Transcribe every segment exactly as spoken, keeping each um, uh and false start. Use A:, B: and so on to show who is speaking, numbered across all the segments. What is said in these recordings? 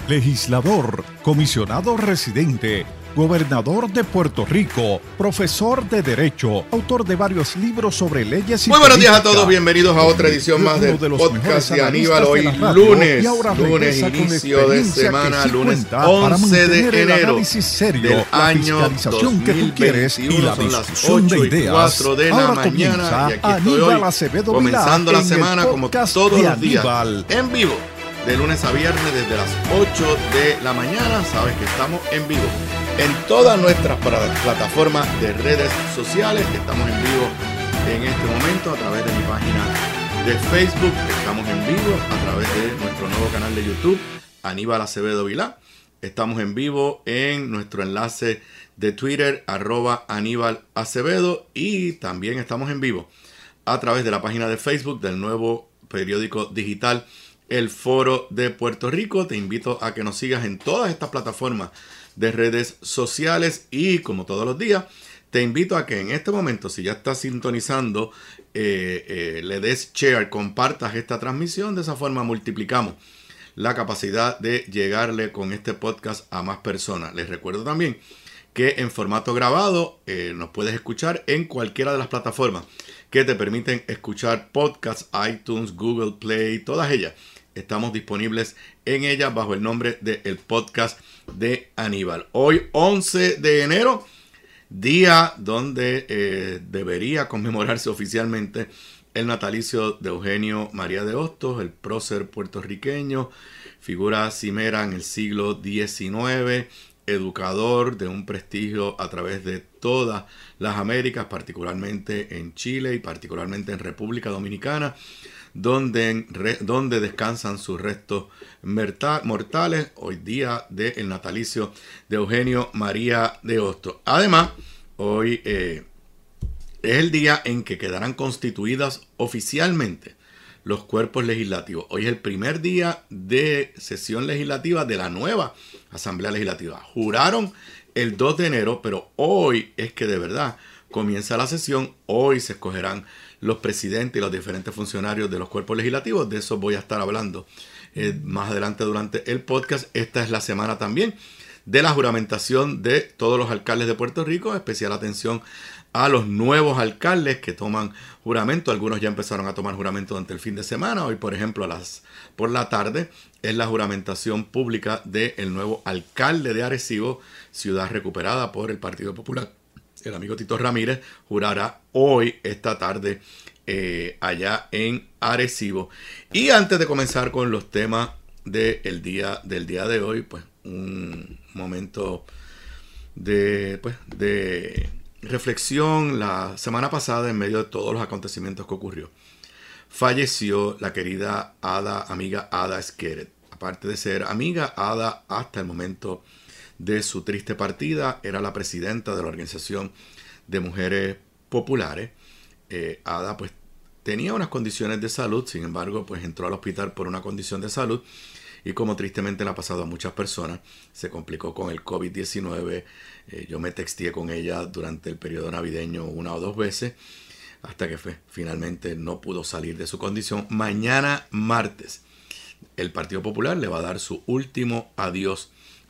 A: legislador, comisionado residente, gobernador de Puerto Rico, profesor de Derecho, autor de varios libros sobre leyes y
B: Muy buenos días a todos, bienvenidos a otra edición más del de podcast de Aníbal. Hoy lunes, lunes, inicio de semana, lunes once de enero del año dos mil veintiuno, son las ocho y cuatro de la mañana y aquí estoy hoy comenzando la semana como todos los días en vivo. De lunes a viernes desde las ocho de la mañana. Sabes que estamos en vivo en todas nuestras plataformas de redes sociales. Estamos en vivo en este momento a través de mi página de Facebook. Estamos en vivo a través de nuestro nuevo canal de YouTube, Aníbal Acevedo Vilá. Estamos en vivo en nuestro enlace de Twitter, arroba Aníbal Acevedo. Y también estamos en vivo a través de la página de Facebook del nuevo periódico digital El Foro de Puerto Rico. Te invito a que nos sigas en todas estas plataformas de redes sociales y, como todos los días, te invito a que en este momento, si ya estás sintonizando, eh, eh, le des share, compartas esta transmisión. De esa forma multiplicamos la capacidad de llegarle con este podcast a más personas. Les recuerdo también que en formato grabado eh, nos puedes escuchar en cualquiera de las plataformas que te permiten escuchar podcasts, iTunes, Google Play, todas ellas. Estamos disponibles en ellas bajo el nombre de el podcast de Aníbal. Hoy once de enero, día donde eh, debería conmemorarse oficialmente el natalicio de Eugenio María de Hostos, el prócer puertorriqueño, figura cimera en el siglo diecinueve, educador de un prestigio a través de todas las Américas, particularmente en Chile y particularmente en República Dominicana, donde, re, donde descansan sus restos mortales, hoy día del natalicio de Eugenio María de Hostos. Además, hoy eh, es el día en que quedarán constituidas oficialmente los cuerpos legislativos. Hoy es el primer día de sesión legislativa de la nueva Asamblea Legislativa. Juraron el dos de enero, pero hoy es que de verdad comienza la sesión. Hoy se escogerán los presidentes y los diferentes funcionarios de los cuerpos legislativos. De eso voy a estar hablando eh, más adelante durante el podcast. Esta es la semana también de la juramentación de todos los alcaldes de Puerto Rico. Especial atención a los nuevos alcaldes que toman juramento. Algunos ya empezaron a tomar juramento durante el fin de semana. Hoy, por ejemplo, a las por la tarde es la juramentación pública del nuevo alcalde de Arecibo, ciudad recuperada por el Partido Popular. El amigo Tito Ramírez jurará hoy, esta tarde, eh, allá en Arecibo. Y antes de comenzar con los temas del día, del día de hoy, pues un momento de, pues, de reflexión. La semana pasada, en medio de todos los acontecimientos que ocurrió, falleció la querida Ada, amiga Ada Esqueret. Aparte de ser amiga, Ada hasta el momento de su triste partida era la presidenta de la Organización de Mujeres Populares. Eh, Ada pues tenía unas condiciones de salud, sin embargo pues entró al hospital por una condición de salud y como tristemente le ha pasado a muchas personas, se complicó con el COVID diecinueve. Eh, yo me texteé con ella durante el periodo navideño una o dos veces hasta que fue, finalmente no pudo salir de su condición. Mañana martes el Partido Popular le va a dar su último adiós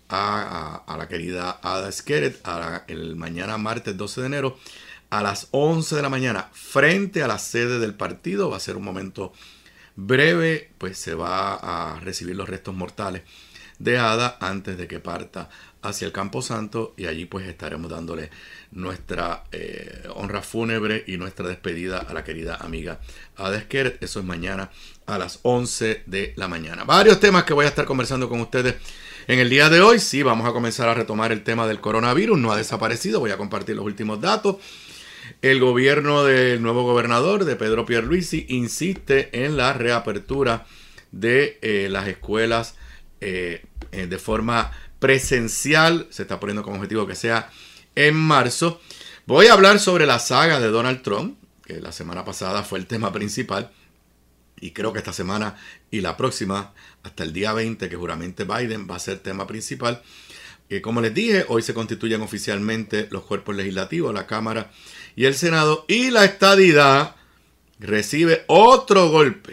B: A, a, a la querida Ada Esqueret el mañana martes doce de enero a las once de la mañana frente a la sede del partido. Va a ser un momento breve, pues se va a recibir los restos mortales de Ada antes de que parta hacia el Camposanto y allí pues estaremos dándole nuestra eh, honra fúnebre y nuestra despedida a la querida amiga Ada Esqueret. Eso es mañana a las once de la mañana. Varios temas que voy a estar conversando con ustedes en el día de hoy. Sí, vamos a comenzar a retomar el tema del coronavirus. No ha desaparecido. Voy a compartir los últimos datos. El gobierno del nuevo gobernador, de Pedro Pierluisi, insiste en la reapertura de eh, las escuelas eh, eh, de forma presencial. Se está poniendo como objetivo que sea en marzo. Voy a hablar sobre la saga de Donald Trump, que la semana pasada fue el tema principal. Y creo que esta semana y la próxima, hasta el día veinte, que juramente Biden, va a ser tema principal. Eh, como les dije, hoy se constituyen oficialmente los cuerpos legislativos, la Cámara y el Senado. Y la estadidad recibe otro golpe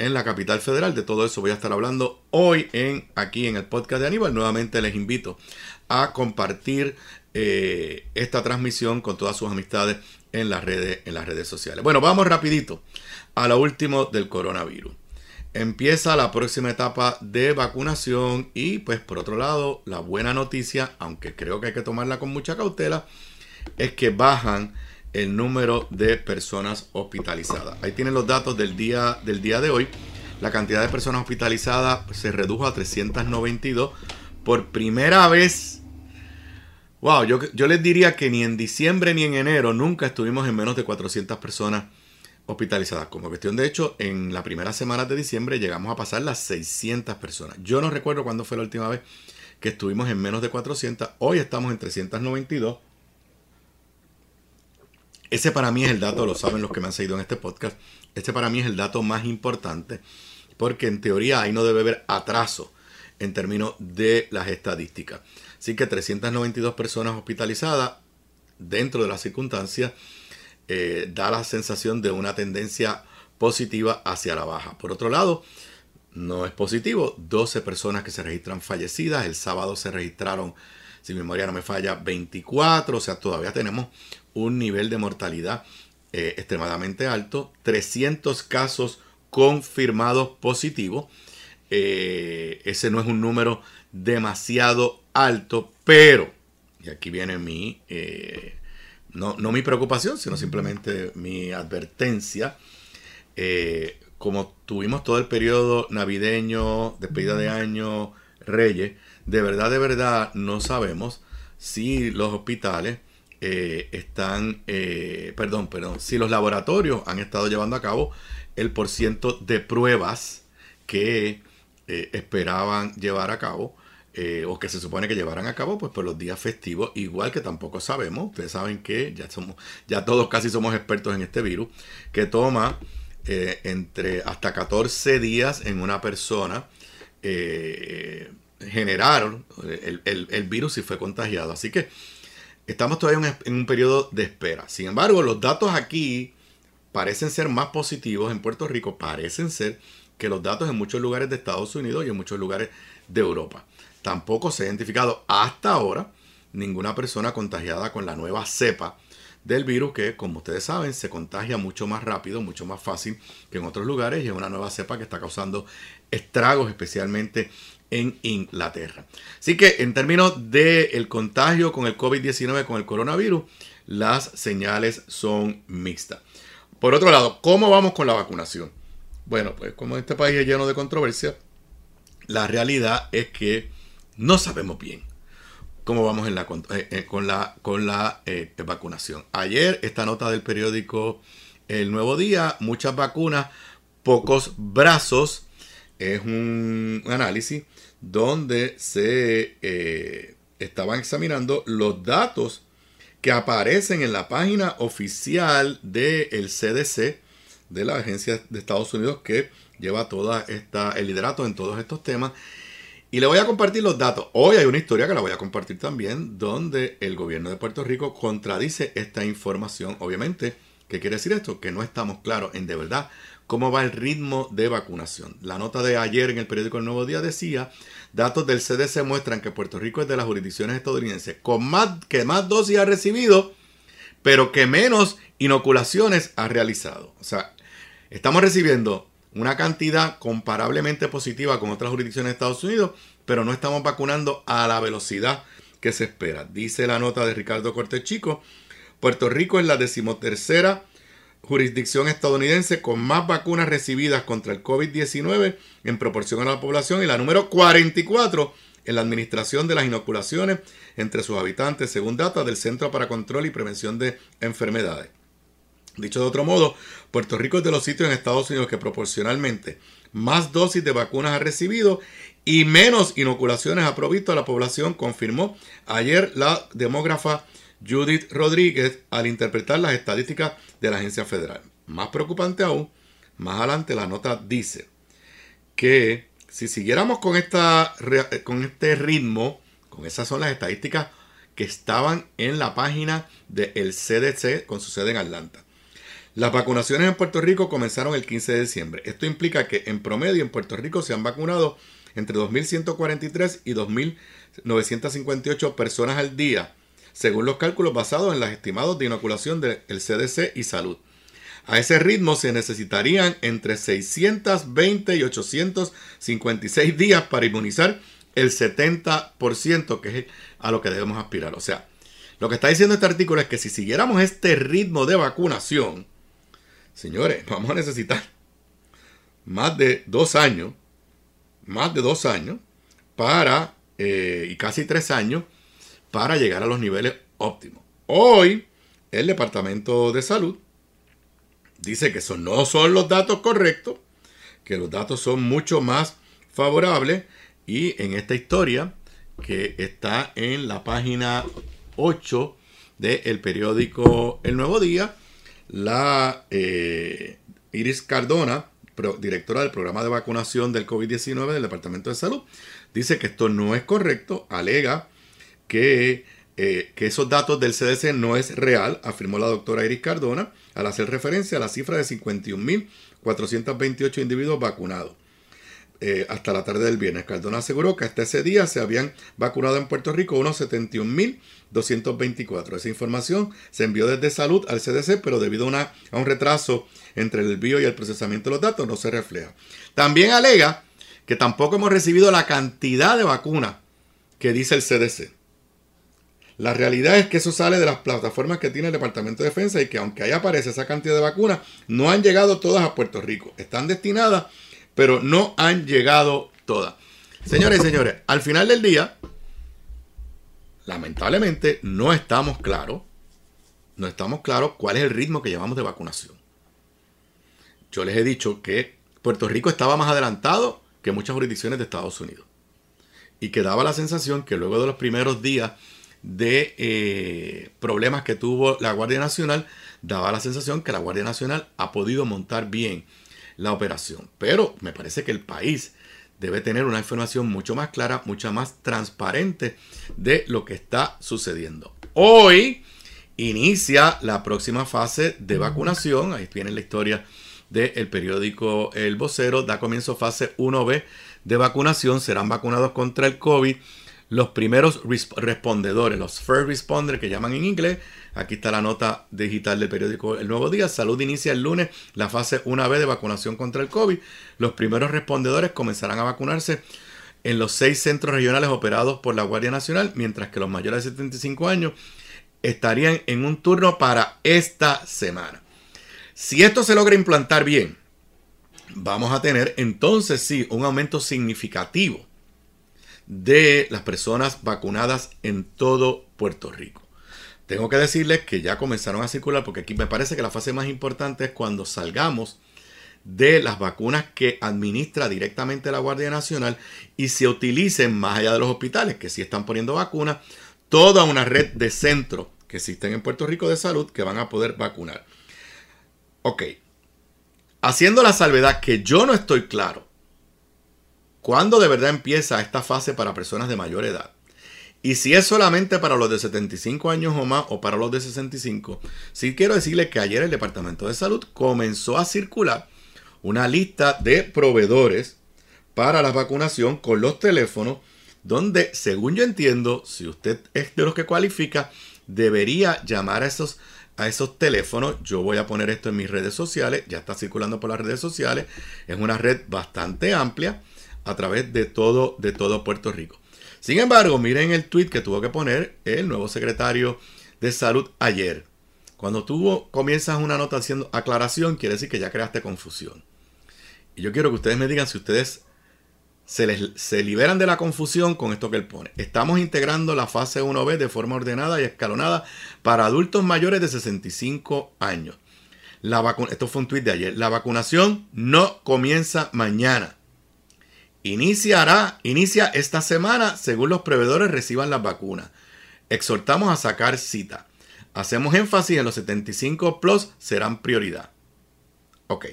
B: en la capital federal. De todo eso voy a estar hablando hoy en aquí en el podcast de Aníbal. Nuevamente les invito a compartir eh, esta transmisión con todas sus amistades en las redes, en las redes sociales. Bueno, vamos rapidito a lo último del coronavirus. Empieza la próxima etapa de vacunación y pues por otro lado la buena noticia, aunque creo que hay que tomarla con mucha cautela, es que bajan el número de personas hospitalizadas. Ahí tienen los datos del día, del día de hoy. La cantidad de personas hospitalizadas se redujo a trescientas noventa y dos por primera vez. Wow, yo, yo les diría que ni en diciembre ni en enero nunca estuvimos en menos de cuatrocientas personas hospitalizadas. Como cuestión de hecho, en la primera semana de diciembre llegamos a pasar las seiscientas personas. Yo no recuerdo cuándo fue la última vez que estuvimos en menos de cuatrocientas. Hoy estamos en trescientas noventa y dos. Ese para mí es el dato, lo saben los que me han seguido en este podcast, este para mí es el dato más importante, porque en teoría ahí no debe haber atraso en términos de las estadísticas. Así que trescientas noventa y dos personas hospitalizadas dentro de las circunstancias eh, da la sensación de una tendencia positiva hacia la baja. Por otro lado, no es positivo, doce personas que se registran fallecidas, el sábado se registraron, si mi memoria no me falla, veinticuatro, o sea, todavía tenemos un nivel de mortalidad eh, extremadamente alto, trescientos casos confirmados positivos. Eh, ese no es un número demasiado alto, pero, y aquí viene mi, eh, no, no mi preocupación, sino simplemente mi advertencia. Eh, como tuvimos todo el periodo navideño, despedida de año, Reyes, de verdad, de verdad no sabemos si los hospitales eh, están, eh, perdón, perdón, si los laboratorios han estado llevando a cabo el porciento de pruebas que eh, esperaban llevar a cabo eh, o que se supone que llevaran a cabo pues por los días festivos, igual que tampoco sabemos, ustedes saben que ya somos, ya todos casi somos expertos en este virus, que toma eh, entre hasta catorce días en una persona eh, generar el, el, el virus si fue contagiado. Así que estamos todavía en, en un periodo de espera. Sin embargo, los datos aquí parecen ser más positivos en Puerto Rico, parecen ser que los datos en muchos lugares de Estados Unidos y en muchos lugares de Europa. Tampoco se ha identificado hasta ahora ninguna persona contagiada con la nueva cepa del virus que, como ustedes saben, se contagia mucho más rápido, mucho más fácil que en otros lugares, y es una nueva cepa que está causando estragos especialmente en Inglaterra. Así que en términos del contagio con el COVID diecinueve, con el coronavirus, las señales son mixtas. Por otro lado, ¿cómo vamos con la vacunación? Bueno, pues como este país es lleno de controversia, la realidad es que no sabemos bien cómo vamos en la, eh, eh, con la, con la eh, vacunación. Ayer, esta nota del periódico El Nuevo Día, muchas vacunas, pocos brazos, es un análisis donde se eh, estaban examinando los datos que aparecen en la página oficial del C D C, de la agencia de Estados Unidos que lleva toda esta, el liderato en todos estos temas. Y le voy a compartir los datos. Hoy hay una historia que la voy a compartir también, donde el gobierno de Puerto Rico contradice esta información. Obviamente, ¿qué quiere decir esto? Que no estamos claros en de verdad cómo va el ritmo de vacunación. La nota de ayer en el periódico El Nuevo Día decía, datos del C D C muestran que Puerto Rico es de las jurisdicciones estadounidenses con más, que más dosis ha recibido, pero que menos inoculaciones ha realizado. O sea, estamos recibiendo una cantidad comparablemente positiva con otras jurisdicciones de Estados Unidos, pero no estamos vacunando a la velocidad que se espera. Dice la nota de Ricardo Cortés Chico, Puerto Rico es la decimotercera jurisdicción estadounidense con más vacunas recibidas contra el COVID diecinueve en proporción a la población y la número cuarenta y cuatro en la administración de las inoculaciones entre sus habitantes, según datos del Centro para Control y Prevención de Enfermedades. Dicho de otro modo, Puerto Rico es de los sitios en Estados Unidos que proporcionalmente más dosis de vacunas ha recibido y menos inoculaciones ha provisto a la población, confirmó ayer la demógrafa Judith Rodríguez al interpretar las estadísticas de la agencia federal. Más preocupante aún, más adelante la nota dice que si siguiéramos con, esta, con este ritmo, con esas son las estadísticas que estaban en la página del C D C con su sede en Atlanta. Las vacunaciones en Puerto Rico comenzaron el quince de diciembre. Esto implica que en promedio en Puerto Rico se han vacunado entre dos mil ciento cuarenta y tres y dos mil novecientas cincuenta y ocho personas al día, según los cálculos basados en los estimados de inoculación del C D C y Salud. A ese ritmo se necesitarían entre seiscientos veinte y ochocientos cincuenta y seis días para inmunizar el setenta por ciento, que es a lo que debemos aspirar. O sea, lo que está diciendo este artículo es que si siguiéramos este ritmo de vacunación, señores, vamos a necesitar más de dos años, más de dos años para, eh, y casi tres años para llegar a los niveles óptimos. Hoy, el Departamento de Salud dice que esos no son los datos correctos, que los datos son mucho más favorables, y en esta historia que está en la página ocho del periódico El Nuevo Día, la eh, Iris Cardona, pro, directora del programa de vacunación del COVID diecinueve del Departamento de Salud, dice que esto no es correcto, alega que, eh, que esos datos del C D C no es real, afirmó la doctora Iris Cardona, al hacer referencia a la cifra de cincuenta y un mil cuatrocientos veintiocho individuos vacunados. Eh, hasta la tarde del viernes, Cardona aseguró que hasta ese día se habían vacunado en Puerto Rico unos setenta y un mil doscientos veinticuatro. Esa información se envió desde Salud al C D C, pero debido a, una, a un retraso entre el envío y el procesamiento de los datos no se refleja. También alega que tampoco hemos recibido la cantidad de vacunas que dice el C D C. La realidad es que eso sale de las plataformas que tiene el Departamento de Defensa y que aunque ahí aparece esa cantidad de vacunas, no han llegado todas a Puerto Rico. Están destinadas, pero no han llegado todas. Señores y señores, al final del día, lamentablemente no estamos claros, no estamos claros cuál es el ritmo que llevamos de vacunación. Yo les he dicho que Puerto Rico estaba más adelantado que muchas jurisdicciones de Estados Unidos. Y que daba la sensación que luego de los primeros días de eh, problemas que tuvo la Guardia Nacional, daba la sensación que la Guardia Nacional ha podido montar bien la operación. Pero me parece que el país debe tener una información mucho más clara, mucho más transparente de lo que está sucediendo. Hoy inicia la próxima fase de vacunación. Ahí viene la historia del periódico El Vocero. Da comienzo fase uno B de vacunación. Serán vacunados contra el COVID los primeros respondedores, los first responders que llaman en inglés. Aquí está la nota digital del periódico El Nuevo Día. Salud inicia el lunes la fase uno B de vacunación contra el COVID. Los primeros respondedores comenzarán a vacunarse en los seis centros regionales operados por la Guardia Nacional, mientras que los mayores de setenta y cinco años estarían en un turno para esta semana. Si esto se logra implantar bien, vamos a tener entonces sí un aumento significativo de las personas vacunadas en todo Puerto Rico. Tengo que decirles que ya comenzaron a circular, porque aquí me parece que la fase más importante es cuando salgamos de las vacunas que administra directamente la Guardia Nacional y se utilicen más allá de los hospitales, que sí están poniendo vacunas, toda una red de centros que existen en Puerto Rico de salud que van a poder vacunar. Ok, haciendo la salvedad que yo no estoy claro ¿cuándo de verdad empieza esta fase para personas de mayor edad? Y si es solamente para los de setenta y cinco años o más o para los de sesenta y cinco, sí quiero decirles que ayer el Departamento de Salud comenzó a circular una lista de proveedores para la vacunación con los teléfonos, donde, según yo entiendo, si usted es de los que cualifica, debería llamar a esos, a esos teléfonos. Yo voy a poner esto en mis redes sociales, ya está circulando por las redes sociales, es una red bastante amplia a través de todo, de todo Puerto Rico. Sin embargo, miren el tweet que tuvo que poner el nuevo secretario de Salud ayer. Cuando tú comienzas una nota haciendo aclaración, quiere decir que ya creaste confusión. Y yo quiero que ustedes me digan si ustedes se, les, se liberan de la confusión con esto que él pone. Estamos integrando la fase uno B de forma ordenada y escalonada para adultos mayores de sesenta y cinco años. La vacu- esto fue un tweet de ayer. La vacunación no comienza mañana. Iniciará, inicia esta semana según los proveedores reciban las vacunas. Exhortamos a sacar cita. Hacemos énfasis en los setenta y cinco plus serán prioridad. Ok.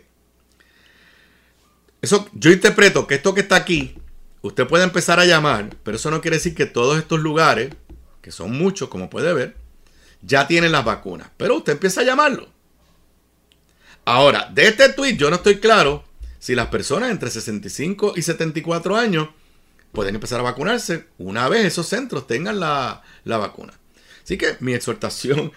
B: Eso, yo interpreto que esto que está aquí, usted puede empezar a llamar, pero eso no quiere decir que todos estos lugares, que son muchos como puede ver, ya tienen las vacunas. Pero usted empieza a llamarlo. Ahora, de este tweet yo no estoy claro si las personas entre sesenta y cinco y setenta y cuatro años pueden empezar a vacunarse una vez esos centros tengan la, la vacuna. Así que mi exhortación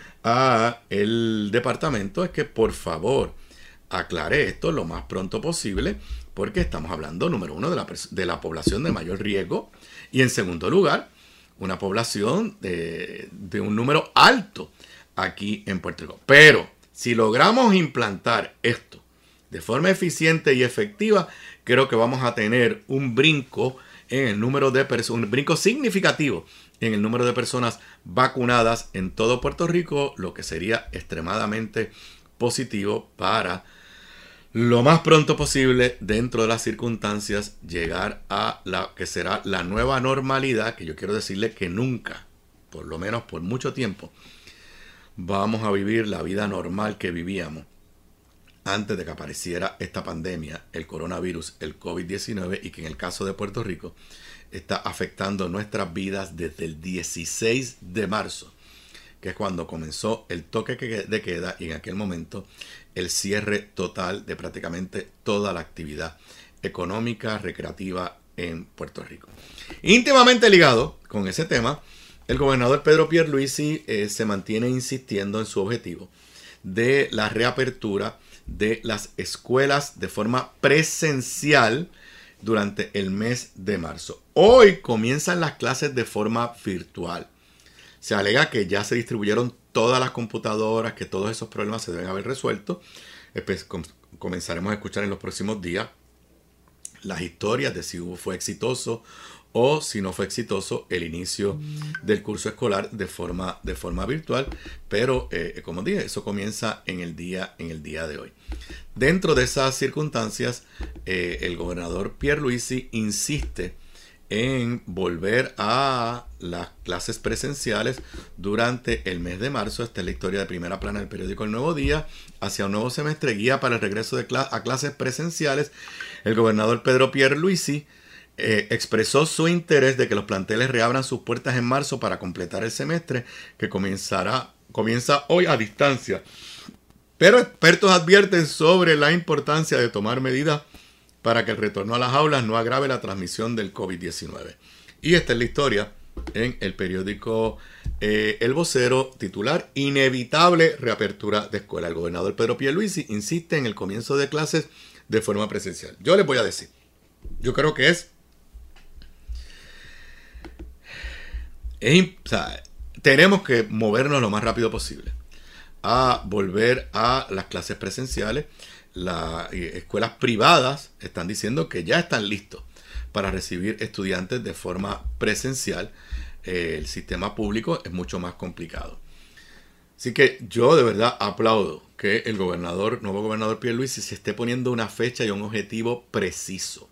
B: al departamento es que por favor aclare esto lo más pronto posible, porque estamos hablando, número uno, de la, de la población de mayor riesgo, y en segundo lugar, una población de, de un número alto aquí en Puerto Rico. Pero si logramos implantar esto de forma eficiente y efectiva, creo que vamos a tener un brinco en el número de personas, un brinco significativo en el número de personas vacunadas en todo Puerto Rico, lo que sería extremadamente positivo para lo más pronto posible, dentro de las circunstancias, llegar a la que será la nueva normalidad, que yo quiero decirle que nunca, por lo menos por mucho tiempo, vamos a vivir la vida normal que vivíamos antes de que apareciera esta pandemia, el coronavirus, el COVID diecinueve, y que en el caso de Puerto Rico está afectando nuestras vidas desde el dieciséis de marzo, que es cuando comenzó el toque de queda y en aquel momento el cierre total de prácticamente toda la actividad económica, recreativa en Puerto Rico. Íntimamente ligado con ese tema, el gobernador Pedro Pierluisi eh, se mantiene insistiendo en su objetivo de la reapertura de las escuelas de forma presencial durante el mes de marzo. Hoy comienzan las clases de forma virtual. Se alega que ya se distribuyeron todas las computadoras, que todos esos problemas se deben haber resuelto. Pues comenzaremos a escuchar en los próximos días las historias de si fue exitoso o si no fue exitoso el inicio del curso escolar de forma, de forma virtual. Pero, eh, como dije, eso comienza en el día, en el día de hoy. Dentro de esas circunstancias, eh, el gobernador Pierluisi insiste en volver a las clases presenciales durante el mes de marzo. Esta es la historia de primera plana del periódico El Nuevo Día. Hacia un nuevo semestre, guía para el regreso de cl- a clases presenciales. El gobernador Pedro Pierluisi eh, expresó su interés de que los planteles reabran sus puertas en marzo para completar el semestre, que comenzará, comienza hoy a distancia. Pero expertos advierten sobre la importancia de tomar medidas para que el retorno a las aulas no agrave la transmisión del COVID diecinueve. Y esta es la historia en el periódico eh, El Vocero, titular: Inevitable reapertura de escuela. El gobernador Pedro Pierluisi insiste en el comienzo de clases de forma presencial. Yo les voy a decir, yo creo que es, es o sea, tenemos que movernos lo más rápido posible a volver a las clases presenciales. Las escuelas privadas están diciendo que ya están listos para recibir estudiantes de forma presencial. Eh, el sistema público es mucho más complicado. Así que yo de verdad aplaudo que el gobernador, nuevo gobernador Pierluisi, se esté poniendo una fecha y un objetivo preciso.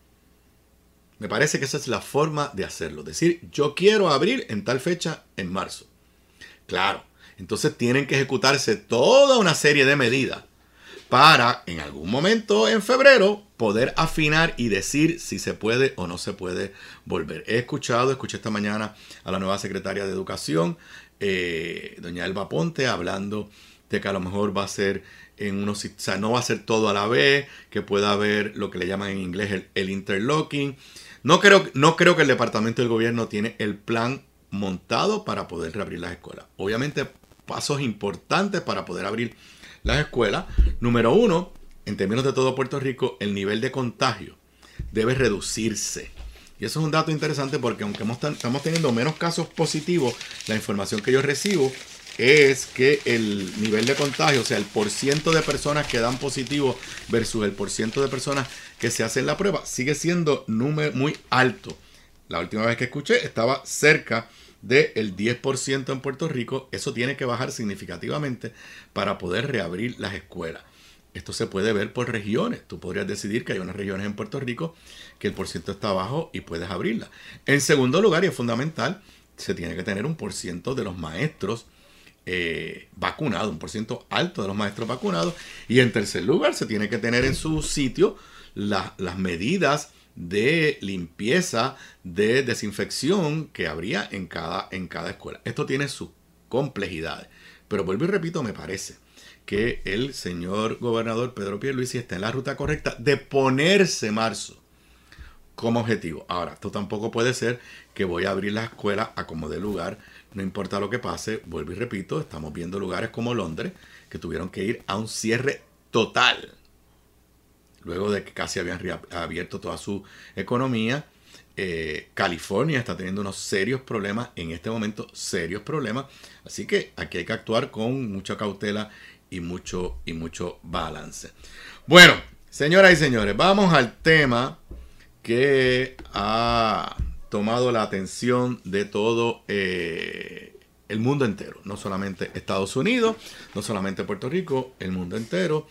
B: Me parece que esa es la forma de hacerlo. Decir, yo quiero abrir en tal fecha en marzo. Claro, entonces tienen que ejecutarse toda una serie de medidas para en algún momento en febrero poder afinar y decir si se puede o no se puede volver. He escuchado, escuché esta mañana a la nueva secretaria de Educación, eh, doña Elba Ponte, hablando de que a lo mejor va a ser en unos, o sea, no va a ser todo a la vez, que pueda haber lo que le llaman en inglés el, el interlocking. No creo, no creo que el Departamento del Gobierno tiene el plan montado para poder reabrir las escuelas. Obviamente, pasos importantes para poder abrir las escuelas. Número uno, en términos de todo Puerto Rico, el nivel de contagio debe reducirse. Y eso es un dato interesante porque aunque estamos teniendo menos casos positivos, la información que yo recibo es que el nivel de contagio, o sea, el porciento de personas que dan positivo versus el porciento de personas que se hacen la prueba, sigue siendo número muy alto. La última vez que escuché estaba cerca del diez por ciento en Puerto Rico. Eso tiene que bajar significativamente para poder reabrir las escuelas. Esto se puede ver por regiones. Tú podrías decidir que hay unas regiones en Puerto Rico que el porciento está bajo y puedes abrirla. En segundo lugar, y es fundamental, se tiene que tener un porciento de los maestros eh, vacunados, un porciento alto de los maestros vacunados. Y en tercer lugar, se tiene que tener en su sitio la, las medidas de limpieza, de desinfección que habría en cada, en cada escuela. Esto tiene sus complejidades, Pero vuelvo y repito, me parece que el señor gobernador Pedro Pierluisi está en la ruta correcta de ponerse marzo como objetivo. Ahora, esto tampoco puede ser que voy a abrir la escuela a como dé lugar, no importa lo que pase. Vuelvo y repito, estamos viendo lugares como Londres que tuvieron que ir a un cierre total luego de que casi habían reabierto toda su economía. Eh, California está teniendo unos serios problemas en este momento, serios problemas. Así que aquí hay que actuar con mucha cautela y mucho, y mucho balance. Bueno, señoras y señores, vamos al tema que ha tomado la atención de todo eh, el mundo entero. No solamente Estados Unidos, no solamente Puerto Rico, el mundo entero.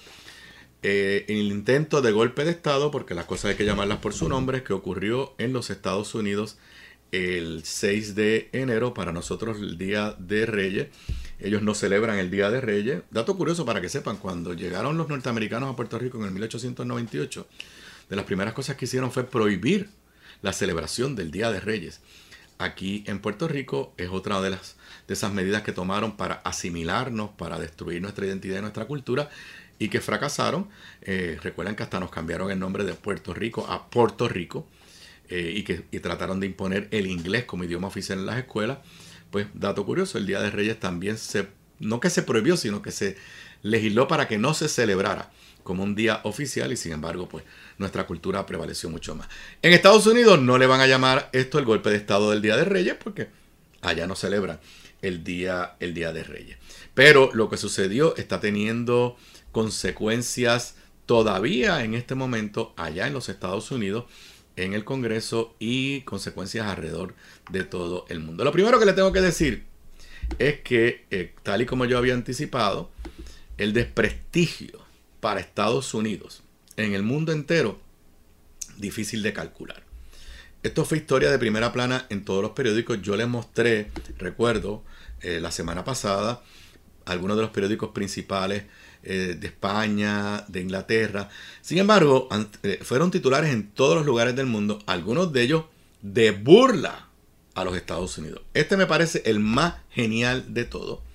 B: Eh, el intento de golpe de Estado, porque las cosas hay que llamarlas por su nombre, que ocurrió en los Estados Unidos el seis de enero, para nosotros el Día de Reyes. Ellos no celebran el Día de Reyes. Dato curioso para que sepan, cuando llegaron los norteamericanos a Puerto Rico en el mil ochocientos noventa y ocho, de las primeras cosas que hicieron fue prohibir la celebración del Día de Reyes. Aquí en Puerto Rico es otra de las de esas medidas que tomaron para asimilarnos, para destruir nuestra identidad y nuestra cultura, y que fracasaron. Eh, recuerdan que hasta nos cambiaron el nombre de Puerto Rico a Puerto Rico, eh, y que y trataron de imponer el inglés como idioma oficial en las escuelas. Pues, dato curioso, el Día de Reyes también se, no que se prohibió, sino que se legisló para que no se celebrara como un día oficial, y sin embargo, pues, nuestra cultura prevaleció mucho más. En Estados Unidos no le van a llamar esto el golpe de Estado del Día de Reyes, porque allá no celebran el día, el Día de Reyes. Pero lo que sucedió está teniendo consecuencias todavía en este momento allá en los Estados Unidos, en el Congreso, y consecuencias alrededor de todo el mundo. Lo primero que le tengo que decir es que, eh, tal y como yo había anticipado, el desprestigio para Estados Unidos en el mundo entero, difícil de calcular. Esto fue historia de primera plana en todos los periódicos. Yo les mostré, recuerdo, eh, la semana pasada, algunos de los periódicos principales eh, de España, de Inglaterra. Sin embargo, eh, fueron titulares en todos los lugares del mundo, algunos de ellos de burla a los Estados Unidos. Este me parece el más genial de todo.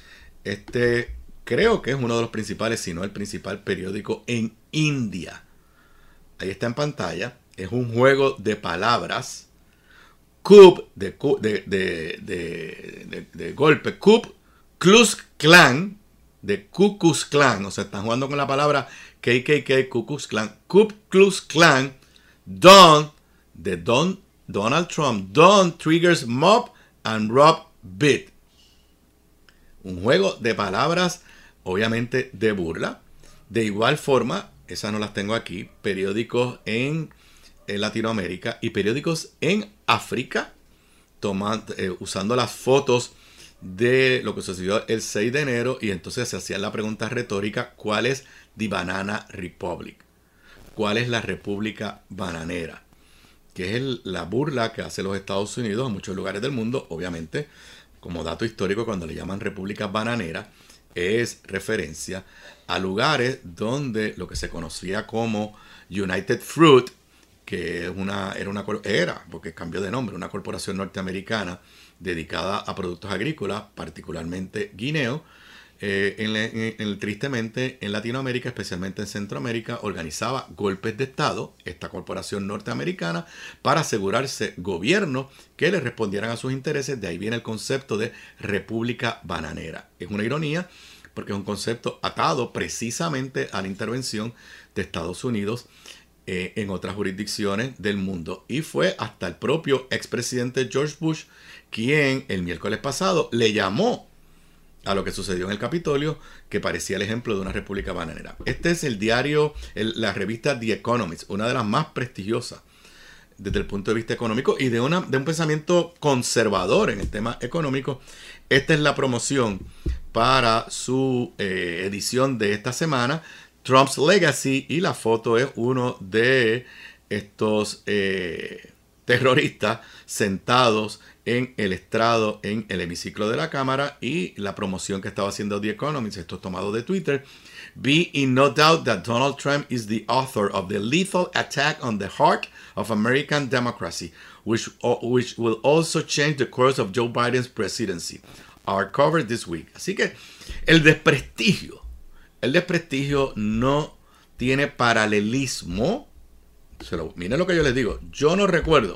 B: Este creo que es uno de los principales, si no el principal periódico en India. Ahí está en pantalla. Es un juego de palabras. Coup de, de, de, de, de, de golpe. Coup Klux Klan, de Ku Klux Klan. O sea, están jugando con la palabra K K K, Ku Klux Klan. Ku Klux Klan. Don, de Don, Donald Trump. Don triggers mob and rob bid. Un juego de palabras, obviamente, de burla. De igual forma, esas no las tengo aquí, periódicos en, en Latinoamérica y periódicos en África, tomando, eh, usando las fotos de lo que sucedió el seis de enero, y entonces se hacían la pregunta retórica: ¿cuál es the Banana Republic? ¿Cuál es la República Bananera? Que es el, la burla que hace los Estados Unidos a muchos lugares del mundo. Obviamente, como dato histórico, cuando le llaman República Bananera, es referencia a lugares donde lo que se conocía como United Fruit, que es una, era, una, era, porque cambió de nombre, una corporación norteamericana dedicada a productos agrícolas, particularmente guineo, eh, en, en, en, tristemente en Latinoamérica, especialmente en Centroamérica, organizaba golpes de Estado, esta corporación norteamericana, para asegurarse gobiernos que le respondieran a sus intereses. De ahí viene el concepto de República Bananera. Es una ironía, porque es un concepto atado precisamente a la intervención de Estados Unidos eh, en otras jurisdicciones del mundo. Y fue hasta el propio expresidente George Bush quien el miércoles pasado le llamó a lo que sucedió en el Capitolio, que parecía el ejemplo de una república bananera. Este es el diario, el, la revista The Economist, una de las más prestigiosas desde el punto de vista económico y de, una, de un pensamiento conservador en el tema económico. Esta es la promoción para su eh, edición de esta semana, Trump's Legacy, y la foto es uno de estos eh, terroristas sentados en el estrado, en el hemiciclo de la Cámara, y la promoción que estaba haciendo The Economist, esto es tomado de Twitter: Be in no doubt that Donald Trump is the author of the lethal attack on the heart of American democracy, which, which will also change the course of Joe Biden's presidency. our cover this week. Así que el desprestigio, el desprestigio no tiene paralelismo. Se lo, miren lo que yo les digo. Yo no recuerdo.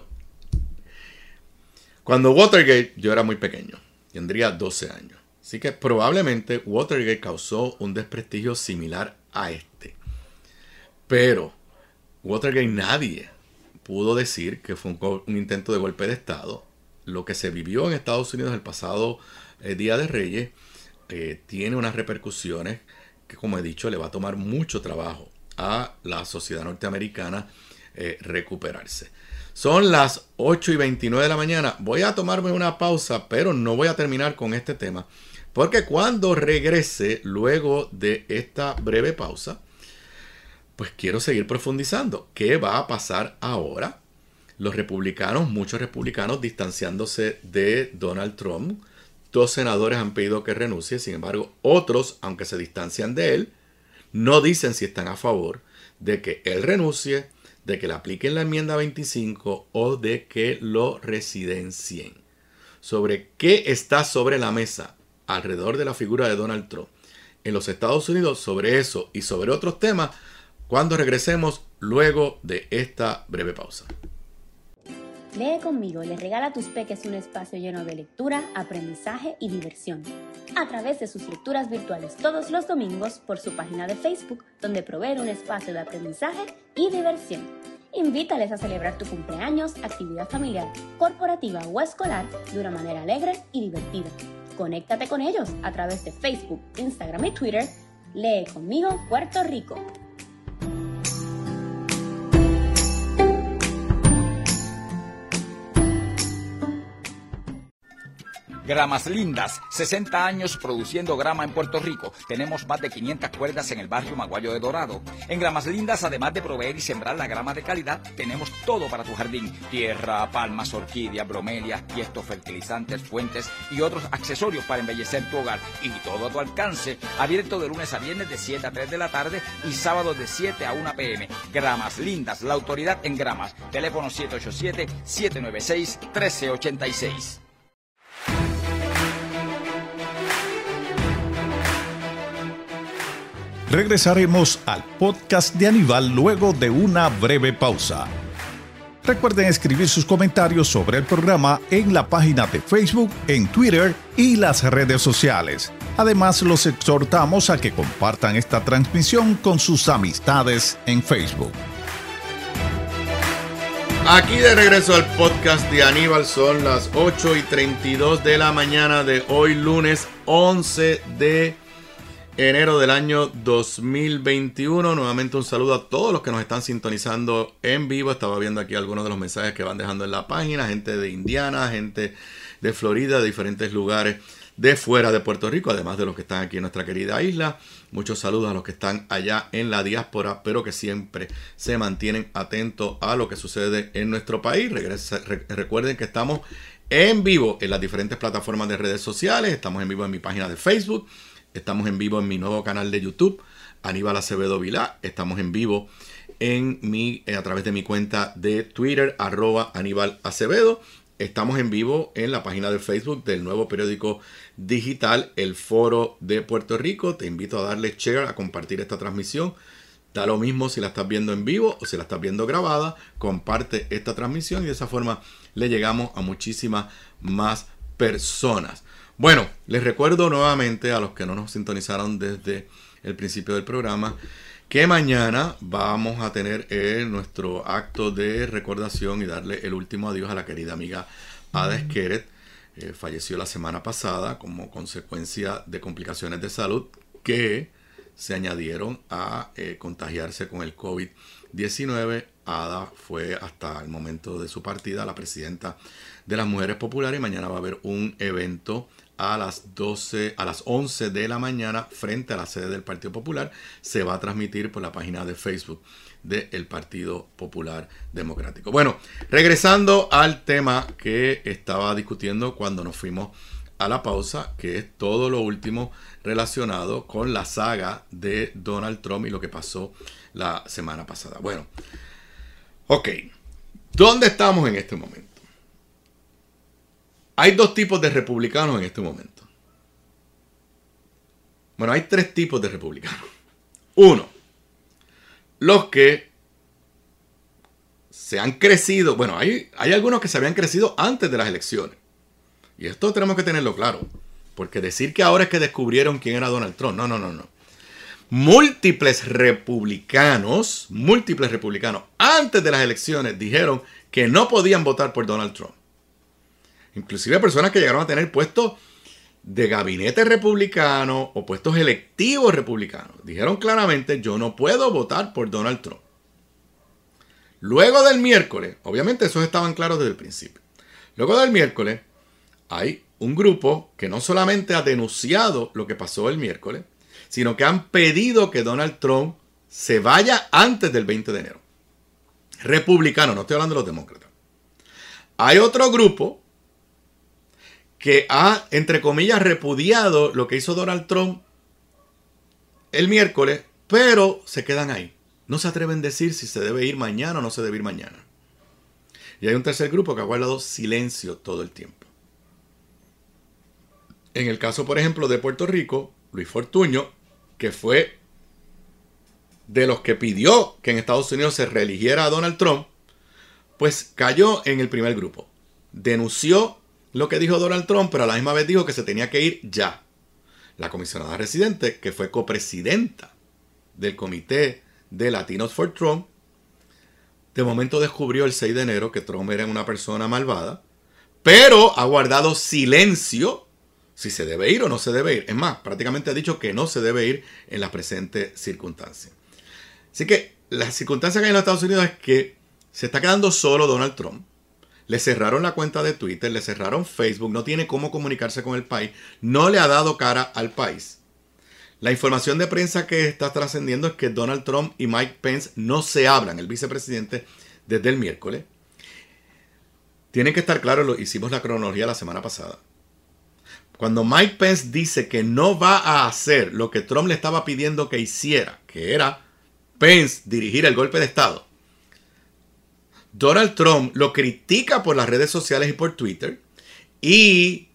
B: Cuando Watergate, yo era muy pequeño. Tendría doce años. Así que probablemente Watergate causó un desprestigio similar a este. Pero Watergate nadie pudo decir que fue un, un intento de golpe de Estado. Lo que se vivió en Estados Unidos el pasado eh, Día de Reyes eh, tiene unas repercusiones que, como he dicho, le va a tomar mucho trabajo a la sociedad norteamericana eh, recuperarse. Son las ocho y veintinueve de la mañana. Voy a tomarme una pausa, pero no voy a terminar con este tema. Porque cuando regrese, luego de esta breve pausa, pues quiero seguir profundizando. ¿Qué va a pasar ahora? Los republicanos, muchos republicanos distanciándose de Donald Trump. Dos senadores han pedido que renuncie. Sin embargo, otros, aunque se distancian de él, no dicen si están a favor de que él renuncie, de que le apliquen la enmienda veinticinco o de que lo residencien. Sobre qué está sobre la mesa alrededor de la figura de Donald Trump en los Estados Unidos, sobre eso y sobre otros temas, cuando regresemos luego de esta breve pausa.
C: Lee conmigo le regala a tus peques un espacio lleno de lectura, aprendizaje y diversión. A través de sus lecturas virtuales todos los domingos por su página de Facebook, donde provee un espacio de aprendizaje y diversión. Invítales a celebrar tu cumpleaños, actividad familiar, corporativa o escolar de una manera alegre y divertida. Conéctate con ellos a través de Facebook, Instagram y Twitter. Lee conmigo Puerto Rico.
D: Gramas Lindas, sesenta años produciendo grama en Puerto Rico. Tenemos más de quinientas cuerdas en el barrio Maguayo de Dorado. En Gramas Lindas, además de proveer y sembrar la grama de calidad, tenemos todo para tu jardín. Tierra, palmas, orquídeas, bromelias, tiestos, fertilizantes, fuentes y otros accesorios para embellecer tu hogar. Y todo a tu alcance. Abierto de lunes a viernes de siete a tres de la tarde y sábados de siete a una pe eme. Gramas Lindas, la autoridad en gramas. Teléfono siete ocho siete, siete nueve seis, uno tres ocho seis.
A: Regresaremos al podcast de Aníbal luego de una breve pausa. Recuerden escribir sus comentarios sobre el programa en la página de Facebook, en Twitter y las redes sociales. Además, los exhortamos a que compartan esta transmisión con sus amistades en Facebook.
B: Aquí de regreso al podcast de Aníbal, son las ocho y treinta y dos de la mañana de hoy, lunes once de enero del año dos mil veintiuno. Nuevamente un saludo a todos los que nos están sintonizando en vivo. Estaba viendo aquí algunos de los mensajes que van dejando en la página. Gente de Indiana, gente de Florida, de diferentes lugares de fuera de Puerto Rico, además de los que están aquí en nuestra querida isla. Muchos saludos a los que están allá en la diáspora, pero que siempre se mantienen atentos a lo que sucede en nuestro país. Regresa, re, recuerden que estamos en vivo en las diferentes plataformas de redes sociales. Estamos en vivo en mi página de Facebook. Estamos en vivo en mi nuevo canal de YouTube, Aníbal Acevedo Vilá. Estamos en vivo en mi, a través de mi cuenta de Twitter, arroba Aníbal Acevedo. Estamos en vivo en la página de Facebook del nuevo periódico digital, El Foro de Puerto Rico. Te invito a darle share, a compartir esta transmisión. Da lo mismo si la estás viendo en vivo o si la estás viendo grabada. Comparte esta transmisión y de esa forma le llegamos a muchísimas más personas. Bueno, les recuerdo nuevamente a los que no nos sintonizaron desde el principio del programa que mañana vamos a tener eh, nuestro acto de recordación y darle el último adiós a la querida amiga Ada Esqueret. Eh, falleció la semana pasada como consecuencia de complicaciones de salud que se añadieron a eh, contagiarse con el COVID diecinueve. Ada fue hasta el momento de su partida la presidenta de las Mujeres Populares y mañana va a haber un evento a las doce, a las once de la mañana frente a la sede del Partido Popular. Se va a transmitir por la página de Facebook del Partido Popular Democrático. Bueno, regresando al tema que estaba discutiendo cuando nos fuimos a la pausa, que es todo lo último relacionado con la saga de Donald Trump y lo que pasó la semana pasada. Bueno, ok, ¿dónde estamos en este momento? Hay dos tipos de republicanos en este momento. Bueno, hay tres tipos de republicanos. Uno, los que se han crecido, bueno, hay, hay algunos que se habían crecido antes de las elecciones. Y esto tenemos que tenerlo claro. Porque decir que ahora es que descubrieron quién era Donald Trump. No, no, no, no. Múltiples republicanos, múltiples republicanos, antes de las elecciones dijeron que no podían votar por Donald Trump. Inclusive personas que llegaron a tener puestos de gabinete republicano o puestos electivos republicanos. Dijeron claramente, yo no puedo votar por Donald Trump. Luego del miércoles, obviamente esos estaban claros desde el principio. Luego del miércoles, hay un grupo que no solamente ha denunciado lo que pasó el miércoles, sino que han pedido que Donald Trump se vaya antes del veinte de enero. Republicano, no estoy hablando de los demócratas. Hay otro grupo que ha, entre comillas, repudiado lo que hizo Donald Trump el miércoles, pero se quedan ahí. No se atreven a decir si se debe ir mañana o no se debe ir mañana. Y hay un tercer grupo que ha guardado silencio todo el tiempo. En el caso, por ejemplo, de Puerto Rico, Luis Fortuño, que fue de los que pidió que en Estados Unidos se reeligiera a Donald Trump, pues cayó en el primer grupo. Denunció lo que dijo Donald Trump, pero a la misma vez dijo que se tenía que ir ya. La comisionada residente, que fue copresidenta del comité de Latinos for Trump, de momento descubrió el seis de enero que Trump era una persona malvada, pero ha guardado silencio si se debe ir o no se debe ir. Es más, prácticamente ha dicho que no se debe ir en las presentes circunstancias. Así que la circunstancia que hay en los Estados Unidos es que se está quedando solo Donald Trump. Le cerraron la cuenta de Twitter, le cerraron Facebook, no tiene cómo comunicarse con el país, no le ha dado cara al país. La información de prensa que está trascendiendo es que Donald Trump y Mike Pence no se hablan, el vicepresidente, desde el miércoles. Tienen que estar claros, lo hicimos la cronología la semana pasada. Cuando Mike Pence dice que no va a hacer lo que Trump le estaba pidiendo que hiciera, que era Pence dirigir el golpe de Estado, Donald Trump lo critica por las redes sociales y por Twitter, y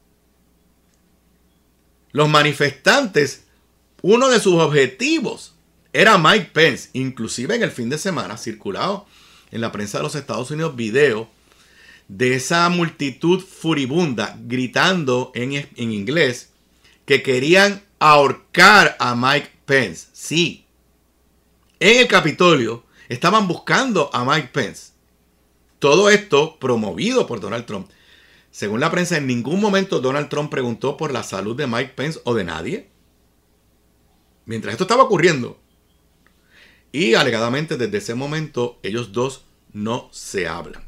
B: los manifestantes, uno de sus objetivos era Mike Pence. Inclusive en el fin de semana circulado en la prensa de los Estados Unidos video de esa multitud furibunda gritando en, en inglés que querían ahorcar a Mike Pence. Sí, en el Capitolio estaban buscando a Mike Pence. Todo esto promovido por Donald Trump. Según la prensa, en ningún momento Donald Trump preguntó por la salud de Mike Pence o de nadie, mientras esto estaba ocurriendo. Y alegadamente desde ese momento ellos dos no se hablan.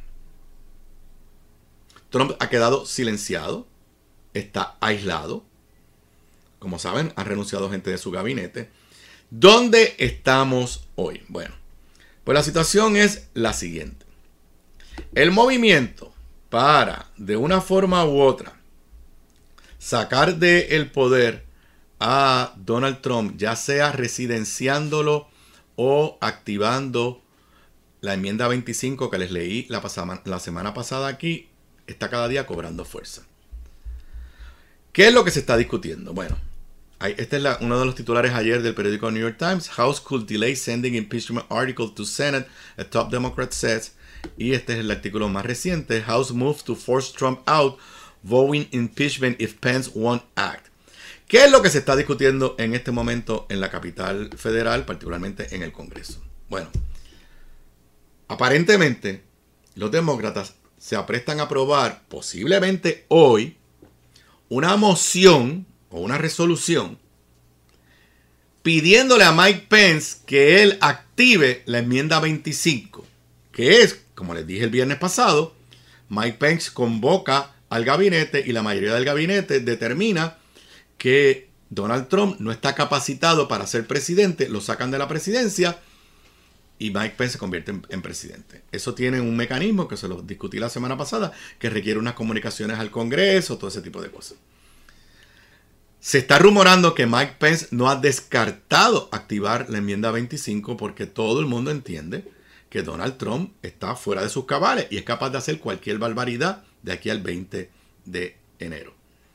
B: Trump ha quedado silenciado, está aislado. Como saben, han renunciado gente de su gabinete. ¿Dónde estamos hoy? Bueno, pues la situación es la siguiente. El movimiento para, de una forma u otra, sacar del poder a Donald Trump, ya sea residenciándolo o activando la enmienda veinticinco que les leí la, pasama, la semana pasada aquí, está cada día cobrando fuerza. ¿Qué es lo que se está discutiendo? Bueno, este es la, uno de los titulares ayer del periódico New York Times. House could delay sending impeachment article to Senate, a top Democrat says. Y este es el artículo más reciente. House moves to force Trump out, voting impeachment if Pence won't act. ¿Qué es lo que se está discutiendo en este momento en la capital federal, particularmente en el Congreso? Bueno, aparentemente los demócratas se aprestan a aprobar posiblemente hoy una moción o una resolución pidiéndole a Mike Pence que él active la enmienda veinticinco, que es, como les dije el viernes pasado, Mike Pence convoca al gabinete y la mayoría del gabinete determina que Donald Trump no está capacitado para ser presidente, lo sacan de la presidencia y Mike Pence se convierte en, en presidente. Eso tiene un mecanismo que se lo discutí la semana pasada, que requiere unas comunicaciones al Congreso, todo ese tipo de cosas. Se está rumorando que Mike Pence no ha descartado activar la enmienda veinticinco porque todo el mundo entiende que Donald Trump está fuera de sus cabales y es capaz de hacer cualquier barbaridad de aquí al veinte de enero.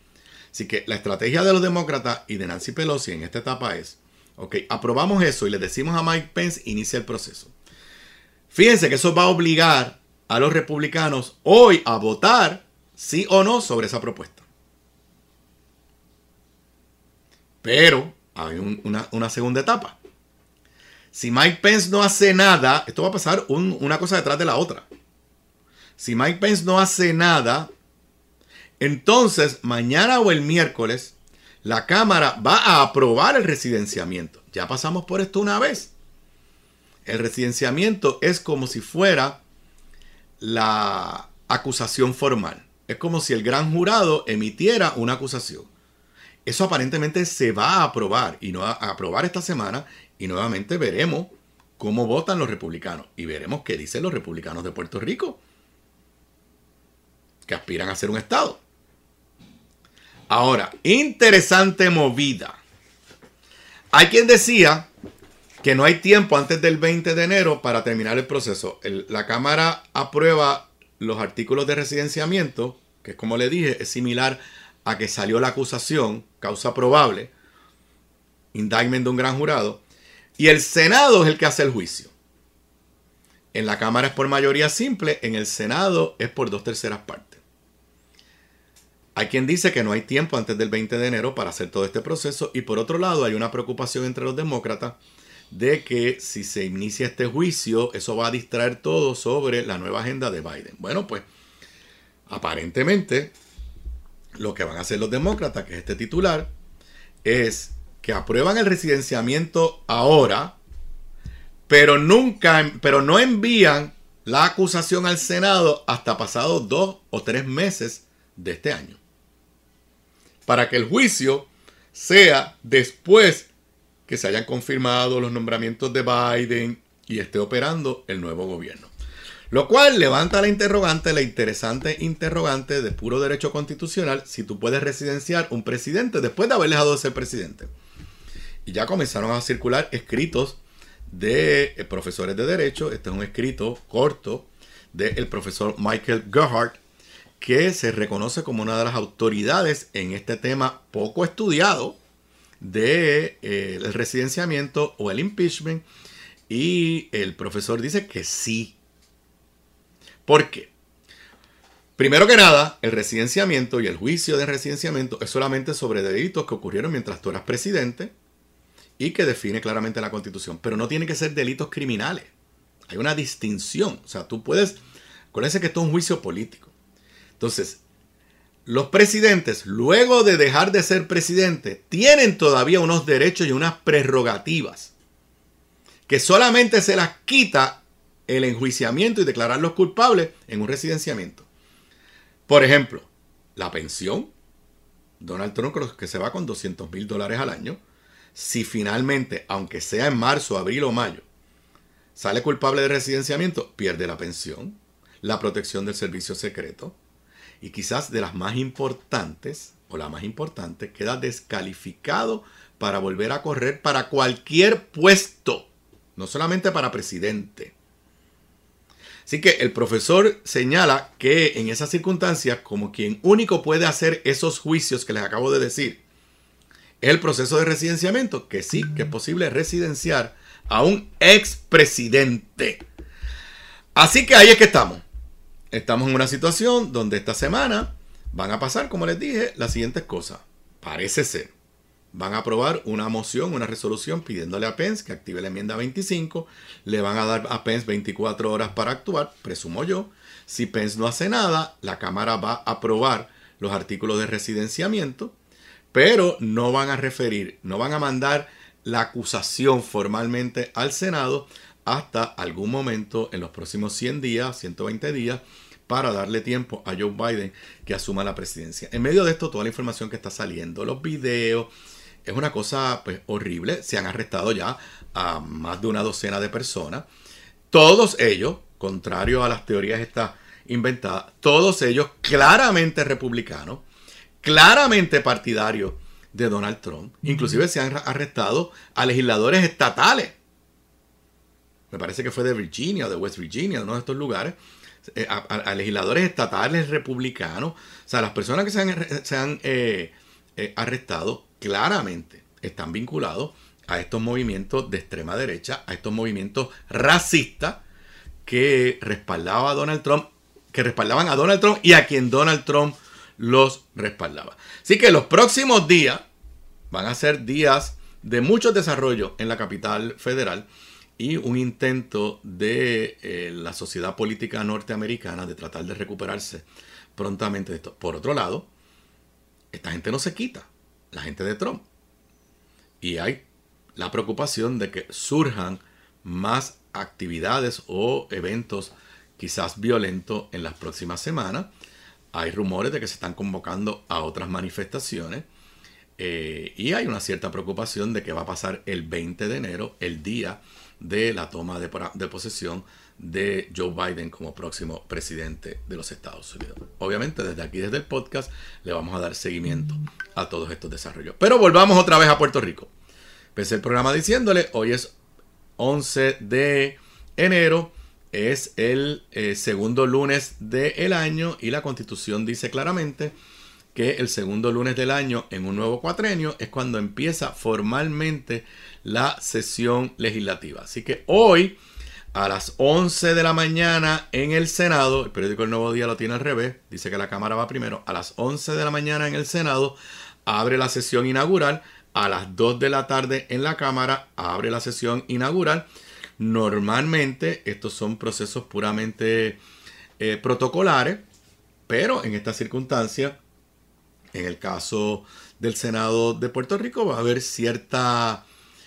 B: Así que la estrategia de los demócratas y de Nancy Pelosi en esta etapa es, ok, aprobamos eso y le decimos a Mike Pence, inicia el proceso. Fíjense que eso va a obligar a los republicanos hoy a votar sí o no sobre esa propuesta. Pero hay un, una, una segunda etapa. Si Mike Pence no hace nada, esto va a pasar un, una cosa detrás de la otra. Si Mike Pence no hace nada, entonces mañana o el miércoles la Cámara va a aprobar el residenciamiento. Ya pasamos por esto una vez. El residenciamiento es como si fuera la acusación formal. Es como si el gran jurado emitiera una acusación. Eso aparentemente se va a aprobar y no va a aprobar esta semana y nuevamente veremos cómo votan los republicanos y veremos qué dicen los republicanos de Puerto Rico que aspiran a ser un estado. Ahora, interesante movida. Hay quien decía que no hay tiempo antes del veinte de enero para terminar el proceso. El, la Cámara aprueba los artículos de residenciamiento, que como le dije, es similar a que salió la acusación, causa probable, indictment de un gran jurado, y el Senado es el que hace el juicio. En la Cámara es por mayoría simple, en el Senado es por dos terceras partes. Hay quien dice que no hay tiempo antes del veinte de enero para hacer todo este proceso, y por otro lado hay una preocupación entre los demócratas de que si se inicia este juicio, eso va a distraer todo sobre la nueva agenda de Biden. Bueno, pues aparentemente lo que van a hacer los demócratas, que es este titular, es que aprueban el residenciamiento ahora, pero nunca, pero no envían la acusación al Senado hasta pasados dos o tres meses de este año, para que el juicio sea después que se hayan confirmado los nombramientos de Biden y esté operando el nuevo gobierno. Lo cual levanta la interrogante, la interesante interrogante de puro derecho constitucional, si tú puedes residenciar un presidente después de haber dejado de ser presidente. Y ya comenzaron a circular escritos de eh, profesores de derecho. Este es un escrito corto del profesor Michael Gerhardt, que se reconoce como una de las autoridades en este tema poco estudiado de eh, el residenciamiento o el impeachment, y el profesor dice que sí. ¿Por qué? Primero que nada, el residenciamiento y el juicio de residenciamiento es solamente sobre delitos que ocurrieron mientras tú eras presidente y que define claramente la Constitución, pero no tiene que ser delitos criminales. Hay una distinción. O sea, tú puedes, acuérdense que esto es un juicio político. Entonces, los presidentes, luego de dejar de ser presidente, tienen todavía unos derechos y unas prerrogativas que solamente se las quita el enjuiciamiento y declararlos culpables en un residenciamiento. Por ejemplo, la pensión. Donald Trump creo que se va con doscientos mil dólares al año. Si finalmente, aunque sea en marzo, abril o mayo, sale culpable de residenciamiento, pierde la pensión, la protección del servicio secreto. Y quizás de las más importantes, o la más importante, queda descalificado para volver a correr para cualquier puesto, no solamente para presidente. Así que el profesor señala que en esas circunstancias, como quien único puede hacer esos juicios que les acabo de decir, es el proceso de residenciamiento, que sí, que es posible residenciar a un expresidente. Así que ahí es que estamos. Estamos en una situación donde esta semana van a pasar, como les dije, las siguientes cosas. Parece ser. Van a aprobar una moción, una resolución pidiéndole a Pence que active la enmienda veinticinco. Le van a dar a Pence veinticuatro horas para actuar, presumo yo. Si Pence no hace nada, la Cámara va a aprobar los artículos de residenciamiento, pero no van a referir, no van a mandar la acusación formalmente al Senado hasta algún momento en los próximos cien días, ciento veinte días, para darle tiempo a Joe Biden que asuma la presidencia. En medio de esto, toda la información que está saliendo, los videos, es una cosa pues horrible. Se han arrestado ya a más de una docena de personas. Todos ellos, contrario a las teorías estas inventadas, todos ellos claramente republicanos, claramente partidarios de Donald Trump. Inclusive se han arrestado a legisladores estatales. Me parece que fue de Virginia o de West Virginia, uno de estos lugares, eh, a, a, a legisladores estatales republicanos. O sea, las personas que se han, se han eh, eh, arrestados claramente están vinculados a estos movimientos de extrema derecha, a estos movimientos racistas que respaldaba a Donald Trump, que respaldaban a Donald Trump y a quien Donald Trump los respaldaba. Así que los próximos días van a ser días de mucho desarrollo en la capital federal y un intento de eh, la sociedad política norteamericana de tratar de recuperarse prontamente de esto. Por otro lado, esta gente no se quita, la gente de Trump. Y hay la preocupación de que surjan más actividades o eventos quizás violentos en las próximas semanas. Hay rumores de que se están convocando a otras manifestaciones eh, y hay una cierta preocupación de que va a pasar el veinte de enero, el día de la toma de, de posesión de Joe Biden como próximo presidente de los Estados Unidos. Obviamente desde aquí, desde el podcast, le vamos a dar seguimiento a todos estos desarrollos. Pero volvamos otra vez a Puerto Rico. Empecé el programa diciéndole, hoy es once de enero, es el eh, segundo lunes del año y la Constitución dice claramente que el segundo lunes del año en un nuevo cuatrenio es cuando empieza formalmente la sesión legislativa. Así que hoy a las once de la mañana en el Senado, el periódico El Nuevo Día lo tiene al revés, dice que la Cámara va primero, a las once de la mañana en el Senado abre la sesión inaugural, a las dos de la tarde en la Cámara abre la sesión inaugural. Normalmente estos son procesos puramente eh, protocolares, pero en esta circunstancia, en el caso del Senado de Puerto Rico, va a haber cierta,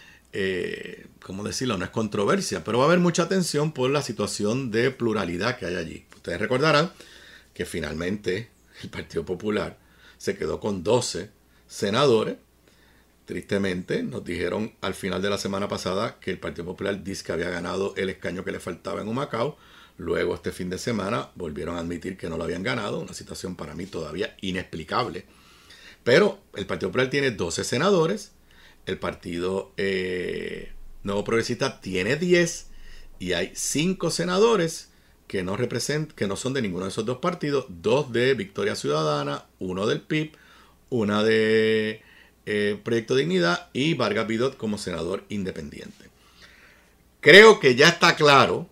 B: eh, ¿cómo decirlo? No es controversia, pero va a haber mucha atención por la situación de pluralidad que hay allí. Ustedes recordarán que finalmente el Partido Popular se quedó con doce senadores. Tristemente, nos dijeron al final de la semana pasada que el Partido Popular dice que había ganado el escaño que le faltaba en Humacao. Luego, este fin de semana, volvieron a admitir que no lo habían ganado. Una situación para mí todavía inexplicable. Pero el Partido Popular tiene doce senadores. El Partido eh, Nuevo Progresista tiene diez. Y hay cinco senadores que no, represent, que no son de ninguno de esos dos partidos. Dos de Victoria Ciudadana, uno del P I B, una de Eh, Proyecto Dignidad y Vargas Vidot como senador independiente. Creo que ya está claro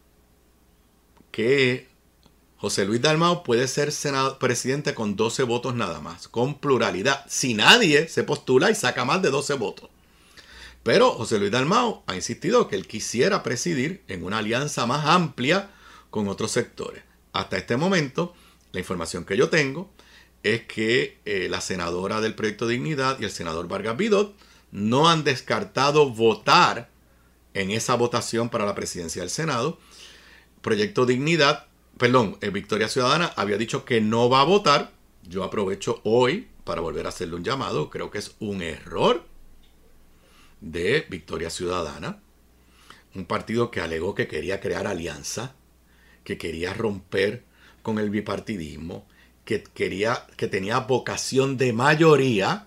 B: que José Luis Dalmau puede ser senador, presidente con doce votos nada más, con pluralidad, si nadie se postula y saca más de doce votos. Pero José Luis Dalmau ha insistido que él quisiera presidir en una alianza más amplia con otros sectores. Hasta este momento, la información que yo tengo es que eh, la senadora del Proyecto Dignidad y el senador Vargas Vidot no han descartado votar en esa votación para la presidencia del Senado. Proyecto Dignidad, perdón, eh, Victoria Ciudadana había dicho que no va a votar. Yo aprovecho hoy para volver a hacerle un llamado. Creo que es un error de Victoria Ciudadana, un partido que alegó que quería crear alianza, que quería romper con el bipartidismo, que quería, que tenía vocación de mayoría,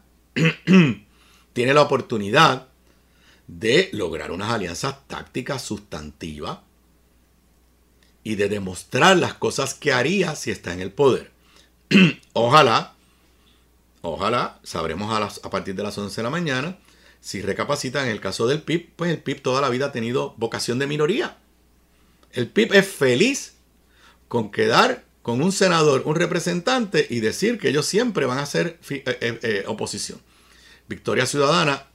B: tiene la oportunidad de lograr unas alianzas tácticas sustantivas y de demostrar las cosas que haría si está en el poder. Ojalá, ojalá, sabremos a, las, a partir de las once de la mañana, si recapacitan en el caso del P I B, pues el P I B toda la vida ha tenido vocación de minoría. El P I B es feliz con quedar con un senador, un representante y decir que ellos siempre van a ser eh, eh, eh, oposición. Victoria Ciudadana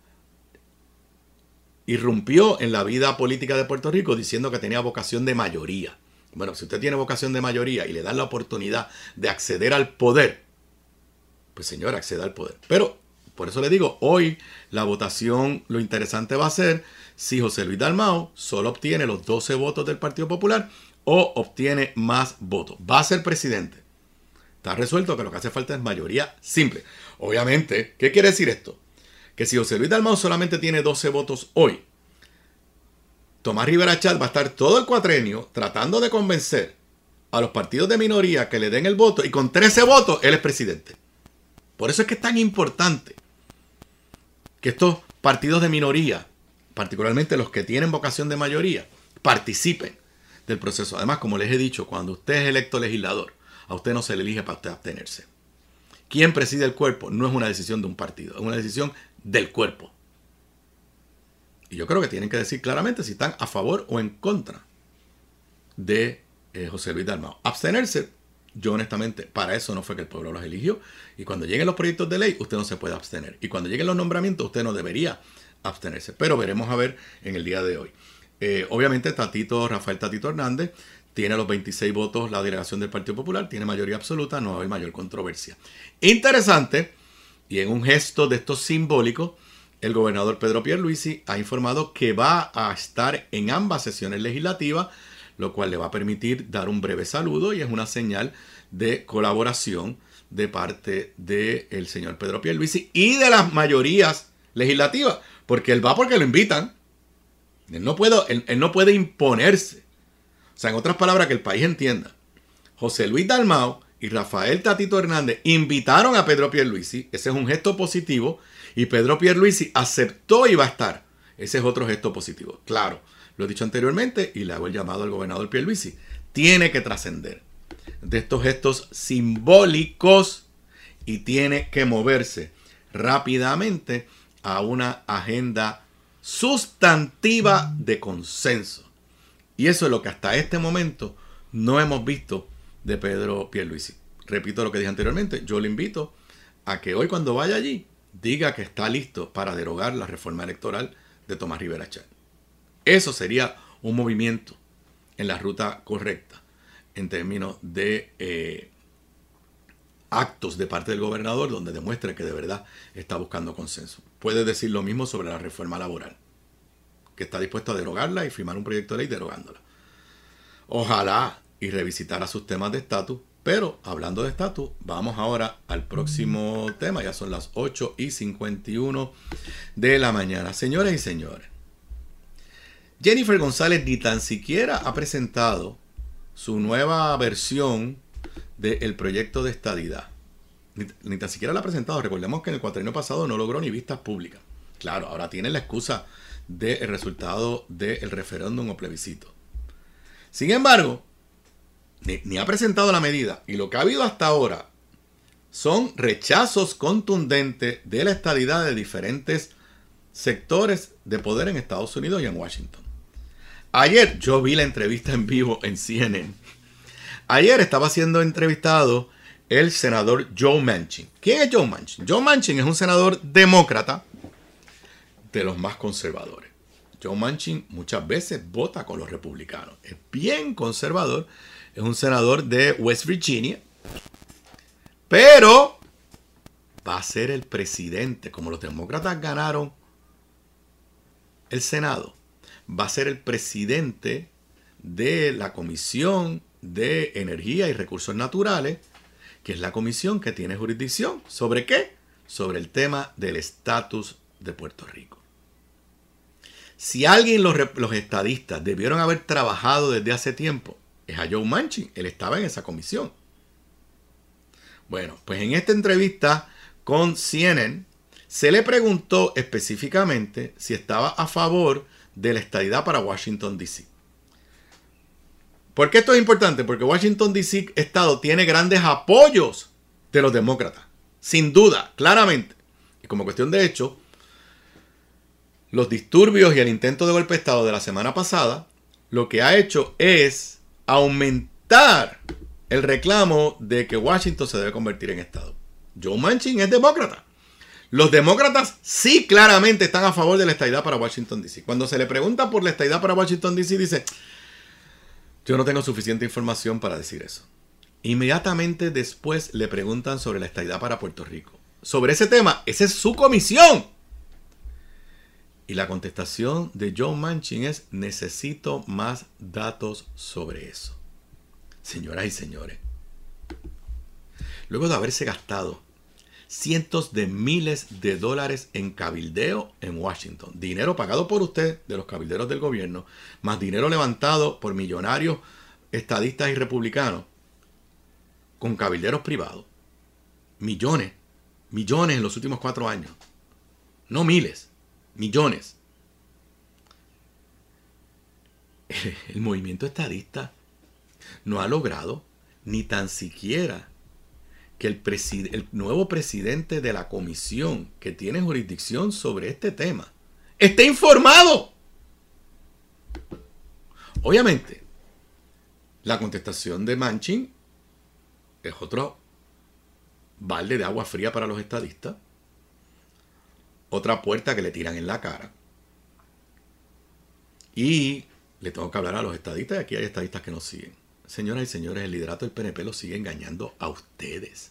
B: irrumpió en la vida política de Puerto Rico diciendo que tenía vocación de mayoría. Bueno, si usted tiene vocación de mayoría y le dan la oportunidad de acceder al poder, pues señor, acceda al poder. Pero, por eso le digo, hoy la votación, lo interesante va a ser si José Luis Dalmau solo obtiene los doce votos del Partido Popular o obtiene más votos. Va a ser presidente. Está resuelto que lo que hace falta es mayoría simple. Obviamente, ¿qué quiere decir esto? Que si José Luis Dalmau solamente tiene doce votos hoy, Tomás Rivera Chat va a estar todo el cuatrenio tratando de convencer a los partidos de minoría que le den el voto y con trece votos él es presidente. Por eso es que es tan importante que estos partidos de minoría, particularmente los que tienen vocación de mayoría, participen del proceso. Además, como les he dicho, cuando usted es electo legislador, a usted no se le elige para usted abstenerse. quién preside el cuerpo no es una decisión de un partido, es una decisión del cuerpo. Y yo creo que tienen que decir claramente si están a favor o en contra de eh, José Luis Dalmau. Abstenerse, yo honestamente, para eso no fue que el pueblo los eligió. Y cuando lleguen los proyectos de ley, usted no se puede abstener. Y cuando lleguen los nombramientos, usted no debería abstenerse. Pero veremos a ver en el día de hoy. Eh, obviamente, Tatito, Rafael Tatito Hernández, tiene los veintiséis votos, la delegación del Partido Popular, tiene mayoría absoluta, no hay mayor controversia. Interesante, y en un gesto de estos simbólicos, el gobernador Pedro Pierluisi ha informado que va a estar en ambas sesiones legislativas, lo cual le va a permitir dar un breve saludo y es una señal de colaboración de parte del señor Pedro Pierluisi y de las mayorías legislativas, porque él va porque lo invitan. Él no puede, él, él no puede imponerse. O sea, en otras palabras, que el país entienda. José Luis Dalmau y Rafael Tatito Hernández invitaron a Pedro Pierluisi. Ese es un gesto positivo. Y Pedro Pierluisi aceptó y va a estar. Ese es otro gesto positivo. Claro, lo he dicho anteriormente y le hago el llamado al gobernador Pierluisi. Tiene que trascender de estos gestos simbólicos y tiene que moverse rápidamente a una agenda sustantiva de consenso. Y eso es lo que hasta este momento no hemos visto de Pedro Pierluisi. Repito lo que dije anteriormente, yo le invito a que hoy cuando vaya allí diga que está listo para derogar la reforma electoral de Tomás Rivera Chat. Eso sería un movimiento en la ruta correcta en términos de eh, actos de parte del gobernador donde demuestre que de verdad está buscando consenso. Puede decir lo mismo sobre la reforma laboral, que está dispuesto a derogarla y firmar un proyecto de ley derogándola. Ojalá y revisitara sus temas de estatus, pero hablando de estatus, vamos ahora al próximo tema. Ya son las ocho y cincuenta y uno de la mañana. Señoras y señores, Jennifer González ni tan siquiera ha presentado su nueva versión del proyecto de estadidad. Ni, ni tan siquiera la ha presentado. Recordemos que en el cuatrienio pasado no logró ni vistas públicas. Claro, ahora tiene la excusa del resultado del referéndum o plebiscito. Sin embargo, ni, ni ha presentado la medida. Y lo que ha habido hasta ahora son rechazos contundentes de la estadidad de diferentes sectores de poder en Estados Unidos y en Washington. Ayer yo vi la entrevista en vivo en C N N. Ayer estaba siendo entrevistado el senador Joe Manchin. ¿Quién es Joe Manchin? Joe Manchin es un senador demócrata de los más conservadores. Joe Manchin muchas veces vota con los republicanos. Es bien conservador. Es un senador de West Virginia. Pero va a ser el presidente. Como los demócratas ganaron el Senado, va a ser el presidente de la Comisión de Energía y Recursos Naturales, que es la comisión que tiene jurisdicción. ¿Sobre qué? Sobre el tema del estatus de Puerto Rico. Si alguien, los, los estadistas, debieron haber trabajado desde hace tiempo, es a Joe Manchin. Él estaba en esa comisión. Bueno, pues en esta entrevista con C N N, se le preguntó específicamente si estaba a favor de la estadidad para Washington, D C ¿Por qué esto es importante? Porque Washington, D C estado tiene grandes apoyos de los demócratas. Sin duda, claramente. Y como cuestión de hecho, los disturbios y el intento de golpe de estado de la semana pasada, lo que ha hecho es aumentar el reclamo de que Washington se debe convertir en estado. Joe Manchin es demócrata. Los demócratas sí claramente están a favor de la estadidad para Washington, D C Cuando se le pregunta por la estadidad para Washington, D C, dice: yo no tengo suficiente información para decir eso. Inmediatamente después le preguntan sobre la estadidad para Puerto Rico. Sobre ese tema, esa es su comisión. Y la contestación de Joe Manchin es: necesito más datos sobre eso. Señoras y señores, luego de haberse gastado cientos de miles de dólares en cabildeo en Washington, dinero pagado por usted, de los cabilderos del gobierno, más dinero levantado por millonarios estadistas y republicanos, con cabilderos privados, millones, millones en los últimos cuatro años, no miles, millones. El movimiento estadista no ha logrado ni tan siquiera que el, preside, el nuevo presidente de la comisión que tiene jurisdicción sobre este tema esté informado. Obviamente, la contestación de Manchin es otro balde de agua fría para los estadistas. Otra puerta que le tiran en la cara. Y le tengo que hablar a los estadistas, y aquí hay estadistas que nos siguen. Señoras y señores, el liderato del P N P los sigue engañando a ustedes.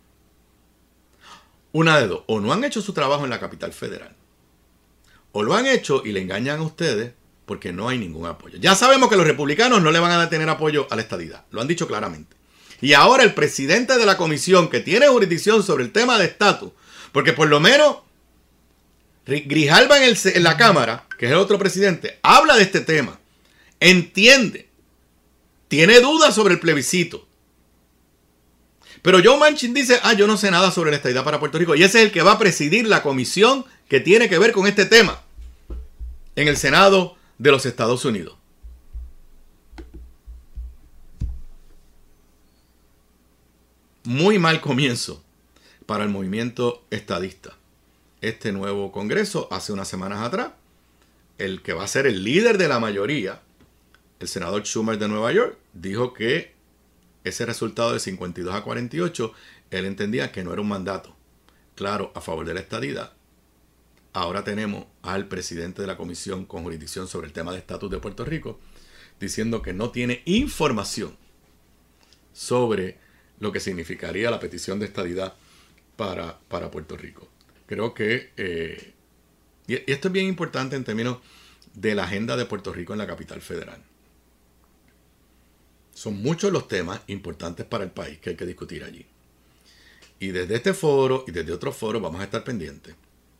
B: Una de dos, o no han hecho su trabajo en la capital federal, o lo han hecho y le engañan a ustedes porque no hay ningún apoyo. Ya sabemos que los republicanos no le van a tener apoyo a la estadidad, lo han dicho claramente. Y ahora el presidente de la comisión que tiene jurisdicción sobre el tema de estatus, porque por lo menos Grijalva en, el, en la Cámara, que es el otro presidente, habla de este tema, entiende, tiene dudas sobre el plebiscito. Pero Joe Manchin dice, ah, yo no sé nada sobre la estadidad para Puerto Rico. Y ese es el que va a presidir la comisión que tiene que ver con este tema en el Senado de los Estados Unidos. Muy mal comienzo para el movimiento estadista. Este nuevo Congreso, hace unas semanas atrás, el que va a ser el líder de la mayoría, el senador Schumer de Nueva York, dijo que ese resultado de cincuenta y dos a cuarenta y ocho, él entendía que no era un mandato claro a favor de la estadidad. Ahora tenemos al presidente de la comisión con jurisdicción sobre el tema de estatus de Puerto Rico diciendo que no tiene información sobre lo que significaría la petición de estadidad para, para Puerto Rico. Creo que, eh, y esto es bien importante en términos de la agenda de Puerto Rico en la capital federal. Son muchos los temas importantes para el país que hay que discutir allí. Y desde este foro y desde otros foros vamos a estar pendientes.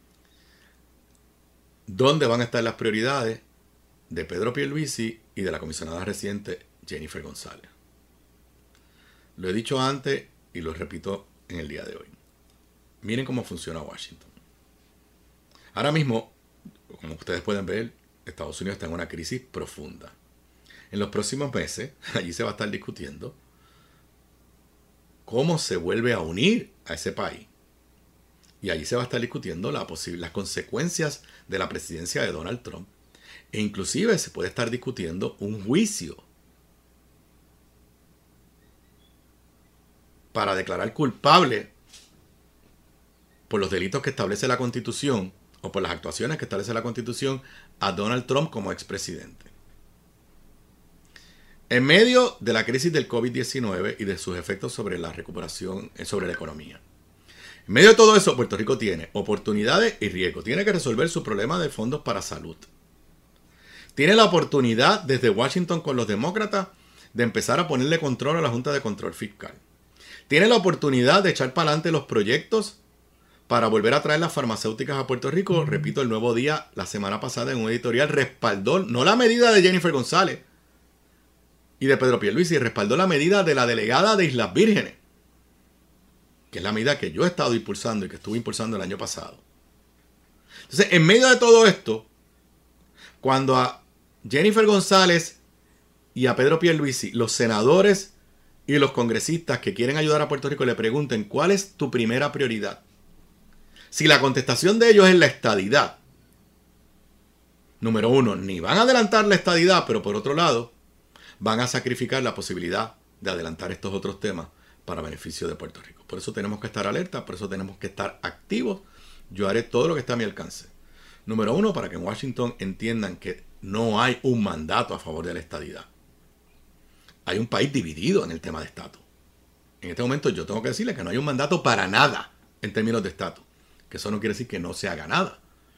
B: ¿Dónde van a estar las prioridades de Pedro Pierluisi y de la comisionada residente Jennifer González? Lo he dicho antes y lo repito en el día de hoy. Miren cómo funciona Washington. Ahora mismo, como ustedes pueden ver, Estados Unidos está en una crisis profunda. En los próximos meses, allí se va a estar discutiendo cómo se vuelve a unir a ese país. Y allí se va a estar discutiendo la posible, las consecuencias de la presidencia de Donald Trump. E inclusive se puede estar discutiendo un juicio para declarar culpable por los delitos que establece la Constitución o por las actuaciones que establece la Constitución a Donald Trump como expresidente. En medio de la crisis del COVID diecinueve y de sus efectos sobre la recuperación, sobre la economía. En medio de todo eso, Puerto Rico tiene oportunidades y riesgos. Tiene que resolver su problema de fondos para salud. Tiene la oportunidad desde Washington con los demócratas de empezar a ponerle control a la Junta de Control Fiscal. Tiene la oportunidad de echar para adelante los proyectos para volver a traer las farmacéuticas a Puerto Rico. Repito, el Nuevo Día, la semana pasada, en un editorial, respaldó no la medida de Jennifer González y de Pedro Pierluisi, respaldó la medida de la delegada de Islas Vírgenes, que es la medida que yo he estado impulsando y que estuve impulsando el año pasado. Entonces, en medio de todo esto, cuando a Jennifer González y a Pedro Pierluisi, los senadores y los congresistas que quieren ayudar a Puerto Rico, le pregunten cuál es tu primera prioridad, si la contestación de ellos es la estadidad, número uno, ni van a adelantar la estadidad, pero por otro lado, van a sacrificar la posibilidad de adelantar estos otros temas para beneficio de Puerto Rico. Por eso tenemos que estar alerta, por eso tenemos que estar activos. Yo haré todo lo que está a mi alcance. Número uno, para que en Washington entiendan que no hay un mandato a favor de la estadidad. Hay un país dividido en el tema de estatus. En este momento yo tengo que decirles que no hay un mandato para nada en términos de estatus. Que eso no quiere decir que no se haga nada.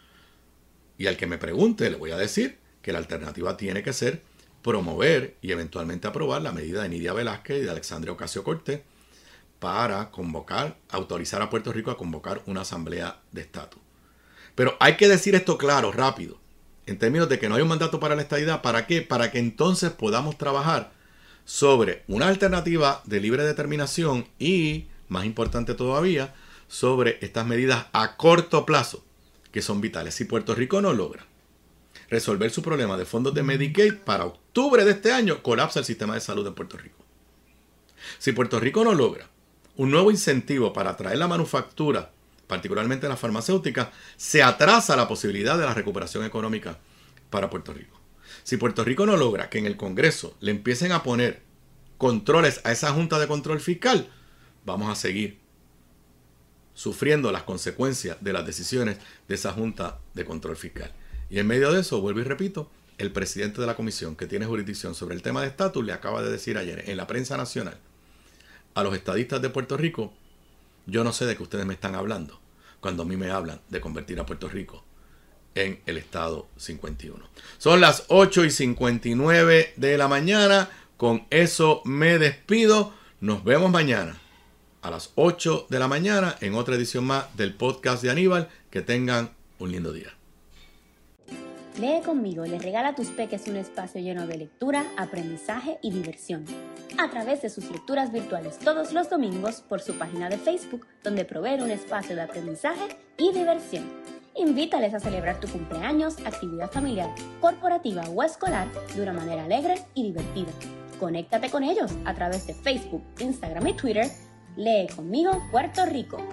B: Y al que me pregunte, le voy a decir que la alternativa tiene que ser promover y eventualmente aprobar la medida de Nidia Velázquez y de Alexandria Ocasio-Cortez para convocar, autorizar a Puerto Rico a convocar una asamblea de estatus. Pero hay que decir esto claro, rápido, en términos de que no hay un mandato para la estadidad. ¿Para qué? Para que entonces podamos trabajar sobre una alternativa de libre determinación y, más importante todavía, sobre estas medidas a corto plazo que son vitales. Si Puerto Rico no logra resolver su problema de fondos de Medicaid para octubre de este año, colapsa el sistema de salud en Puerto Rico. Si Puerto Rico no logra un nuevo incentivo para atraer la manufactura, particularmente la farmacéutica, se atrasa la posibilidad de la recuperación económica para Puerto Rico. Si Puerto Rico no logra que en el Congreso le empiecen a poner controles a esa Junta de Control Fiscal, vamos a seguir sufriendo las consecuencias de las decisiones de esa Junta de Control Fiscal. Y en medio de eso, vuelvo y repito, el presidente de la comisión que tiene jurisdicción sobre el tema de estatus le acaba de decir ayer en la prensa nacional a los estadistas de Puerto Rico: yo no sé de qué ustedes me están hablando cuando a mí me hablan de convertir a Puerto Rico en el estado cincuenta y uno. Son las ocho y cincuenta y nueve de la mañana. Con eso me despido. Nos vemos mañana a las ocho de la mañana en otra edición más del podcast de Aníbal. Que tengan un lindo día.
C: Lee conmigo le regala a tus peques un espacio lleno de lectura, aprendizaje y diversión, a través de sus lecturas virtuales todos los domingos por su página de Facebook, donde provee un espacio de aprendizaje y diversión. Invítales a celebrar tu cumpleaños, actividad familiar, corporativa o escolar de una manera alegre y divertida. Conéctate con ellos a través de Facebook, Instagram y Twitter. Lee conmigo Puerto Rico.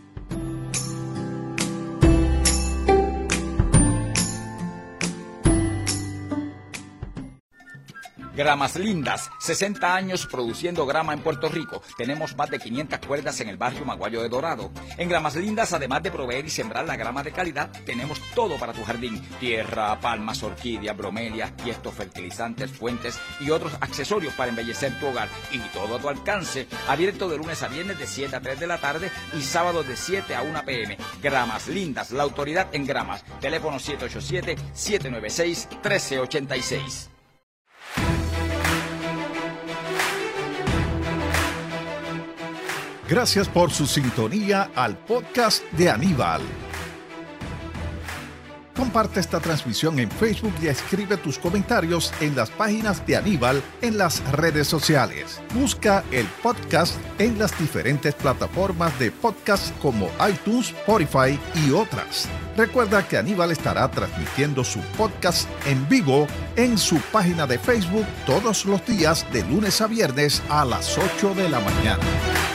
D: Gramas Lindas, sesenta años produciendo grama en Puerto Rico. Tenemos más de quinientas cuerdas en el barrio Maguayo de Dorado. En Gramas Lindas, además de proveer y sembrar la grama de calidad, tenemos todo para tu jardín: tierra, palmas, orquídeas, bromelias, tiestos, fertilizantes, fuentes y otros accesorios para embellecer tu hogar. Y todo a tu alcance. Abierto de lunes a viernes de siete a tres de la tarde y sábados de siete a una p m Gramas Lindas, la autoridad en gramas. Teléfono siete ocho siete, siete nueve seis, uno tres ocho seis.
A: Gracias por su sintonía al podcast de Aníbal. Comparte esta transmisión en Facebook y escribe tus comentarios en las páginas de Aníbal en las redes sociales. Busca el podcast en las diferentes plataformas de podcast como iTunes, Spotify y otras. Recuerda que Aníbal estará transmitiendo su podcast en vivo en su página de Facebook todos los días de lunes a viernes a las ocho de la mañana.